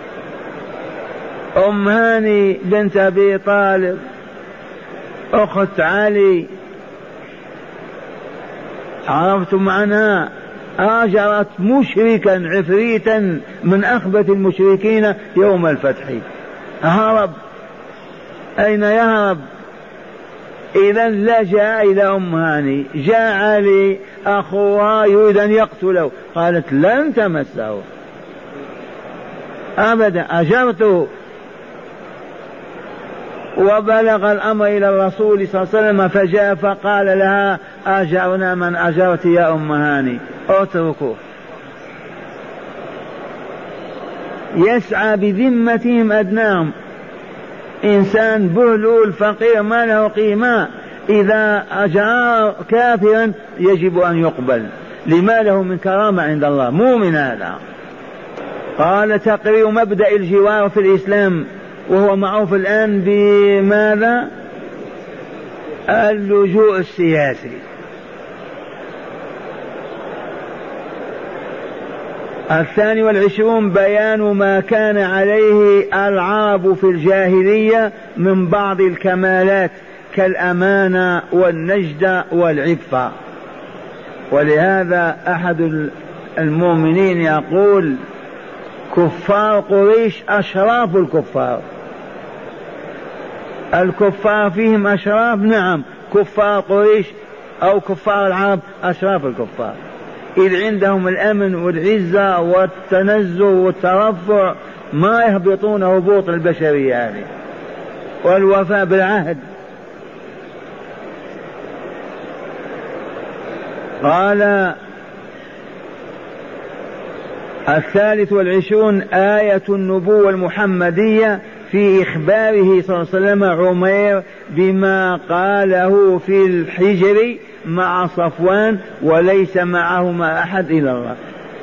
[SPEAKER 1] أم هاني بنت أبي طالب أخت علي، عرفتم عنها؟ آجرت مشركا عفريتا من أخبث المشركين يوم الفتح، هرب. أين يهرب؟ إذا لجأ إلى أم هاني، جاء علي أخوها يريد أن يقتله، قالت لن تمسه أبدا، أجرته. وبلغ الأمر إلى الرسول صلى الله عليه وسلم فجاء فقال لها أجرنا من أجرت يا أم هاني، اتركوه. يسعى بذمتهم أدناهم، إنسان بهلول فقير ما له قيمة، إذا أجار كافرا يجب أن يقبل، لما له من كرامة عند الله، مو من هذا. قال تقرير مبدأ الجوار في الإسلام، وهو معروف الآن بماذا؟ اللجوء السياسي. الثاني والعشرون بيان ما كان عليه العرب في الجاهلية من بعض الكمالات كالأمانة والنجدة والعفة. ولهذا أحد المؤمنين يقول كفار قريش أشراف الكفار. الكفار فيهم أشراف، نعم، كفار قريش أو كفار العرب أشراف الكفار، إذ عندهم الأمن والعزة والتنزه والترفع، ما يهبطون هبوط البشرية هذه، والوفاء بالعهد. قال الثالث والعشرون آية النبوة المحمدية في إخباره صلى الله عليه وسلم عمير بما قاله في الحجر مع صفوان وليس معهما أحد إلا الله.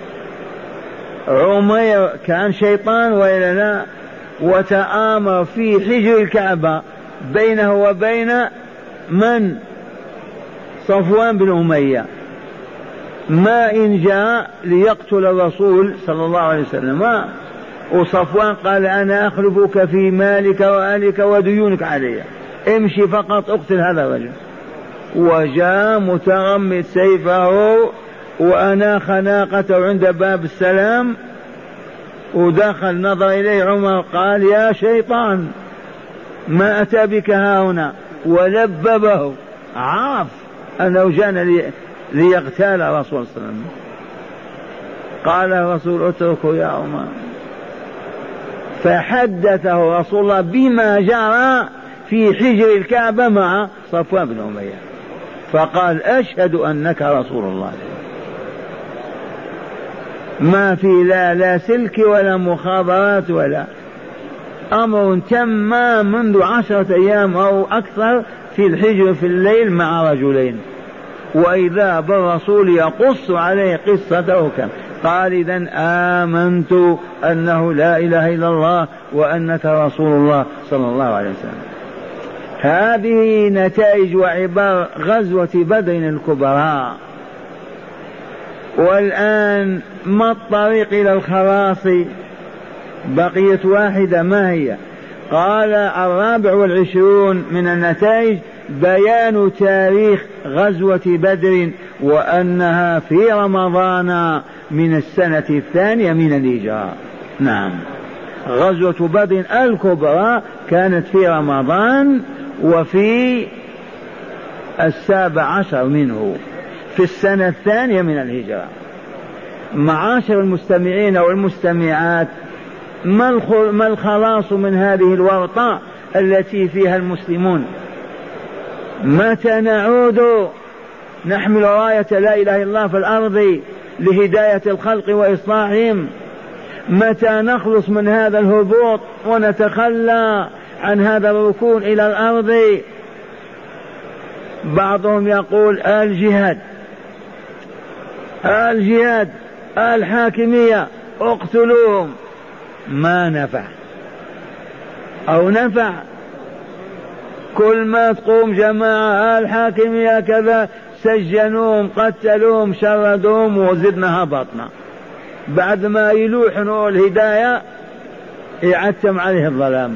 [SPEAKER 1] عمير كان شيطان وإلا لا؟ وتآمر في حجر الكعبة بينه وبين من؟ صفوان بن أمية. ما إن جاء ليقتل الرسول صلى الله عليه وسلم، وصفوان قال أنا أخلفك في مالك وأهلك وديونك علي، امشي فقط اقتل هذا الرجل. وجاء متغمد سيفه وأناخ ناقته عند باب السلام، ودخل نظر إليه عمر قال يا شيطان ما أتى بك هاهنا، ولببه، عرف أنه جاء ليغتال الرسول صلى الله عليه وسلم. قال الرسول اتركه يا عمر، فحدثه رسول الله بما جرى في حجر الكعبة مع صفوان بن أمية، فقال أشهد أنك رسول الله. ما في لا سلك ولا مخابرات ولا أمر، تم منذ 10 أيام أو أكثر في الحجر في الليل مع رجلين، وإذا بالرسول يقص عليه قصته كم. قال إذن آمنت أنه لا إله إلا الله وأنك رسول الله صلى الله عليه وسلم. هذه نتائج وعبار غزوة بدر الكبرى. والآن ما الطريق إلى الخلاص؟ بقية واحدة، ما هي؟ قال 24 من النتائج بيان تاريخ غزوة بدر، وأنها في رمضان من السنة 2 من الهجرة. نعم، غزوة بدر الكبرى كانت في رمضان وفي 17 منه في السنة 2 من الهجرة. معاشر المستمعين والمستمعات، ما الخلاص من هذه الورطة التي فيها المسلمون؟ متى نعود نحمل راية لا إله إلا الله في الأرض لهداية الخلق وإصلاحهم؟ متى نخلص من هذا الهبوط ونتخلى عن هذا الركون إلى الأرض؟ بعضهم يقول الجهاد، الجهاد، الحاكمية، اقتلوهم. ما نفع أو نفع؟ كل ما تقوم جماعة الحاكمية كذا، سجنوهم، قتلوهم، شردوهم، وزدنا هبطنا. بعد ما يلوحنوا الهداية يعتم عليه الظلام.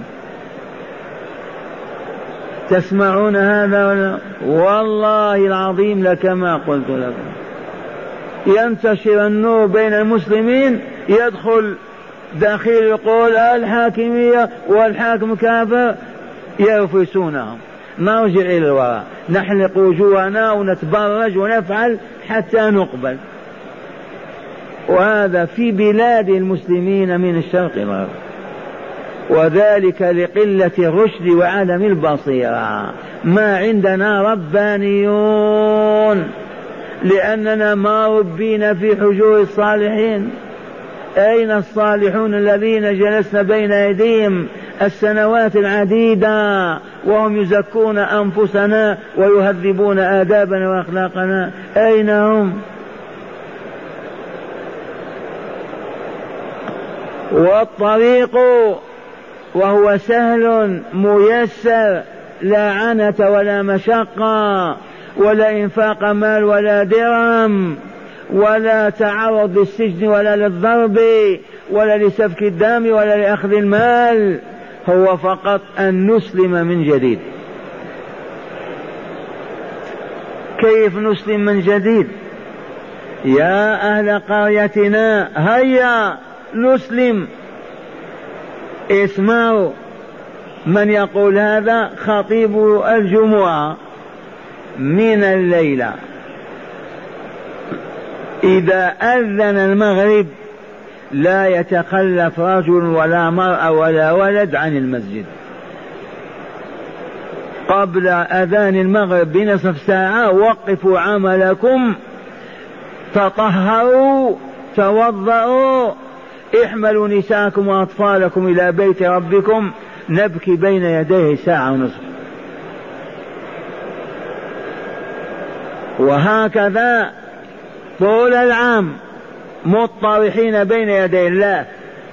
[SPEAKER 1] تسمعون هذا ولا؟ والله العظيم لكما قلت لكم، ينتشر النور بين المسلمين، يدخل داخل يقول الحاكمية والحاكم كافر، يرفسونهم. نرجع إلى الوراء، نحلق وجوهنا ونتبرج ونفعل حتى نقبل. وهذا في بلاد المسلمين من الشرق والغرب، وذلك لقلة الرشد وعدم البصيرة. ما عندنا ربانيون لأننا ما ربينا في حجور الصالحين. أين الصالحون الذين جلسنا بين أيديهم السنوات العديدة وهم يزكون أنفسنا ويهذبون آدابنا وأخلاقنا؟ أين هم؟ والطريق وهو سهل ميسر، لا عنة ولا مشقة ولا إنفاق مال ولا درهم ولا تعرض للسجن ولا للضرب ولا لسفك الدم ولا لأخذ المال، هو فقط أن نسلم من جديد. كيف نسلم من جديد؟ يا أهل قريتنا هيا نسلم. اسمعوا من يقول هذا، خطيب الجمعة من الليلة إذا أذن المغرب لا يتخلف رجل ولا مرأة ولا ولد عن المسجد. قبل أذان المغرب بنصف ساعة وقفوا عملكم، تطهروا، توضؤوا، احملوا نساءكم وأطفالكم إلى بيت ربكم، نبكي بين يديه ساعة ونصف. وهكذا طول العام مطرحين بين يدي الله.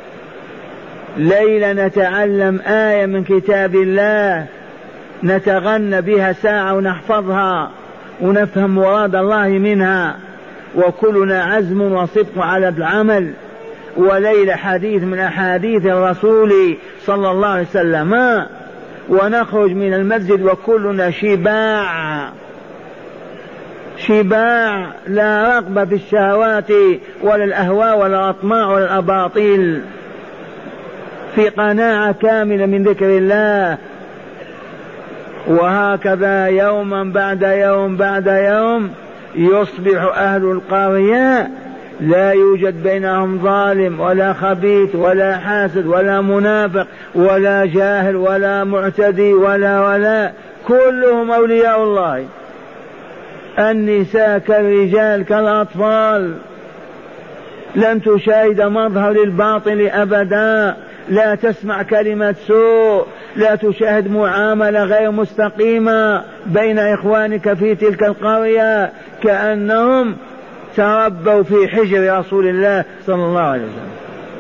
[SPEAKER 1] ليلة نتعلم آية من كتاب الله نتغنى بها ساعة ونحفظها ونفهم مراد الله منها، وكلنا عزم وصدق على العمل. وليلة حديث من أحاديث الرسول صلى الله عليه وسلم، ونخرج من المسجد وكلنا شباع شباع، لا رغبة في الشهوات ولا الأهواء ولا الأطماع ولا الأباطيل، في قناعة كاملة من ذكر الله. وهكذا يوما بعد يوم بعد يوم يصبح أهل القرية لا يوجد بينهم ظالم ولا خبيث ولا حاسد ولا منافق ولا جاهل ولا معتدي ولا كلهم أولياء الله. النساء كالرجال كالأطفال، لن تشاهد مظهر للباطل أبدا، لا تسمع كلمة سوء، لا تشاهد معاملة غير مستقيمة بين إخوانك في تلك القرية، كأنهم تربوا في حجر رسول الله صلى الله عليه وسلم.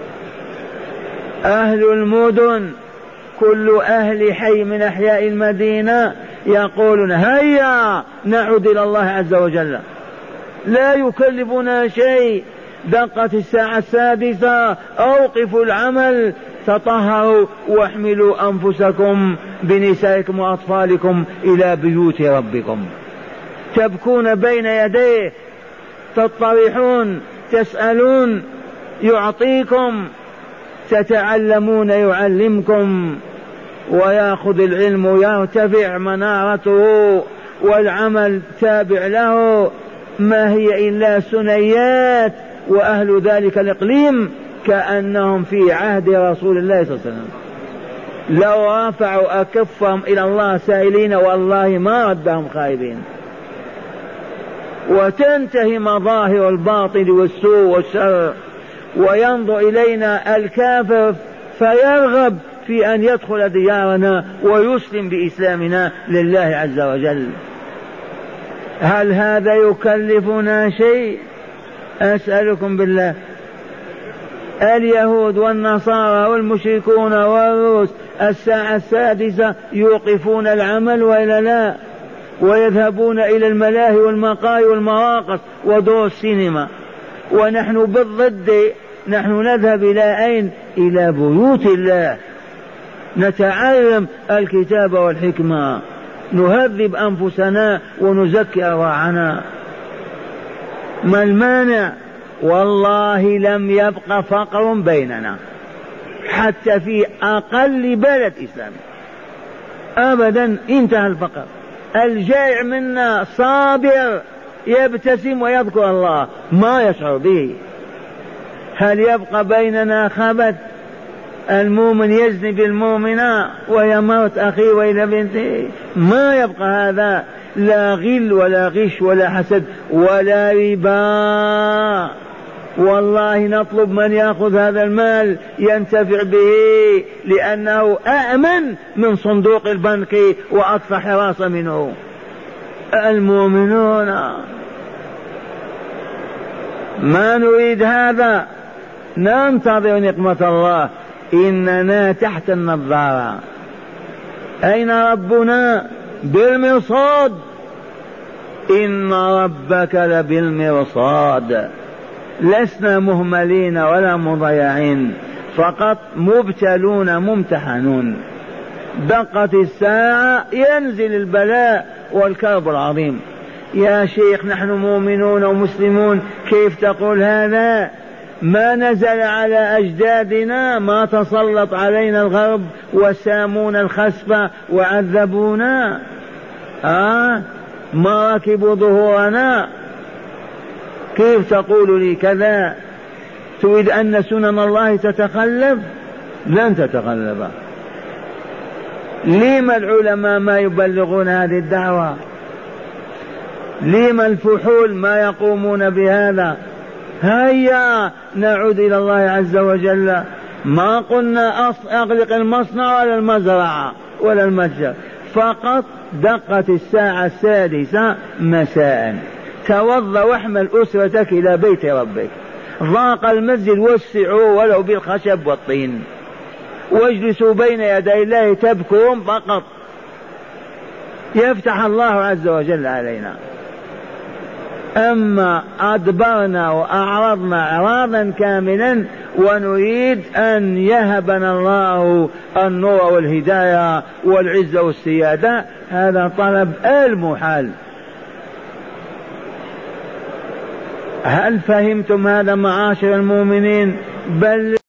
[SPEAKER 1] أهل المدن كل أهل حي من أحياء المدينة يقولون هيا نعود إلى الله عز وجل، لا يكلفنا شيء. دقت الساعة 6 أوقفوا العمل، تطهروا واحملوا أنفسكم بنسائكم وأطفالكم إلى بيوت ربكم. تبكون بين يديه، تطرحون، تسألون يعطيكم، تتعلمون يعلمكم، ويأخذ العلم يرتفع منارته والعمل تابع له. ما هي إلا ثنيات، وأهل ذلك الإقليم كأنهم في عهد رسول الله صلى الله عليه وسلم. لو رفعوا أكفهم إلى الله سائلين والله ما ردهم خائبين. وتنتهي مظاهر الباطل والسوء والشر، وينظر إلينا الكافر فيرغب في أن يدخل ديارنا ويسلم بإسلامنا لله عز وجل. هل هذا يكلفنا شيء؟ أسألكم بالله، اليهود والنصارى والمشركون والروس الساعة 6 يوقفون العمل وإلا لا؟ ويذهبون إلى الملاهي والمقاهي والمراقص ودور السينما، ونحن بالضد، نحن نذهب إلى أين؟ إلى بيوت الله، نتعلم الكتاب والحكمة، نهذب أنفسنا ونزكي أرواحنا. ما المانع؟ والله لم يبق فقر بيننا حتى في أقل بلد إسلامي، أبدا، انتهى الفقر. الجائع منا صابر يبتسم ويذكر الله ما يشعر به. هل يبقى بيننا خبث؟ المؤمن يزني بالمؤمنة ويموت أخيه وإلى بنته، ما يبقى هذا. لا غل ولا غش ولا حسد ولا ربا. والله نطلب من يأخذ هذا المال ينتفع به، لأنه أأمن من صندوق البنك وأكثر حراسة منه. المؤمنون ما نريد هذا، ننتظر نقمة الله. إننا تحت النظارة. أين ربنا؟ بالمرصاد. إن ربك لبالمرصاد. لسنا مهملين ولا مضيعين، فقط مبتلون ممتحنون. دقت الساعة ينزل البلاء والكرب العظيم. يا شيخ نحن مؤمنون ومسلمون، كيف تقول هذا؟ ما نزل على أجدادنا، ما تسلط علينا الغرب وسامون الخسف وعذبونا، ما ركبوا ظهورنا. كيف تقول لي كذا؟ تريد أن سنن الله تتخلف؟ لن تتخلف. لما العلماء ما يبلغون هذه الدعوة؟ لما الفحول ما يقومون بهذا؟ هيا نعود إلى الله عز وجل. ما قلنا أغلق المصنع ولا المزرعة ولا المتجر، فقط دقت الساعة 6 مساء. توضأ واحمل أسرتك إلى بيت ربك. ضاق المسجد وسعوا ولو بالخشب والطين، واجلسوا بين يدي الله تبكون فقط، يفتح الله عز وجل علينا. أما أدبرنا وأعرضنا إعراضا كاملا ونريد أن يهبنا الله النور والهداية والعزة والسيادة، هذا طلب المحال. هل فهمتم هذا معاشر المؤمنين؟ بل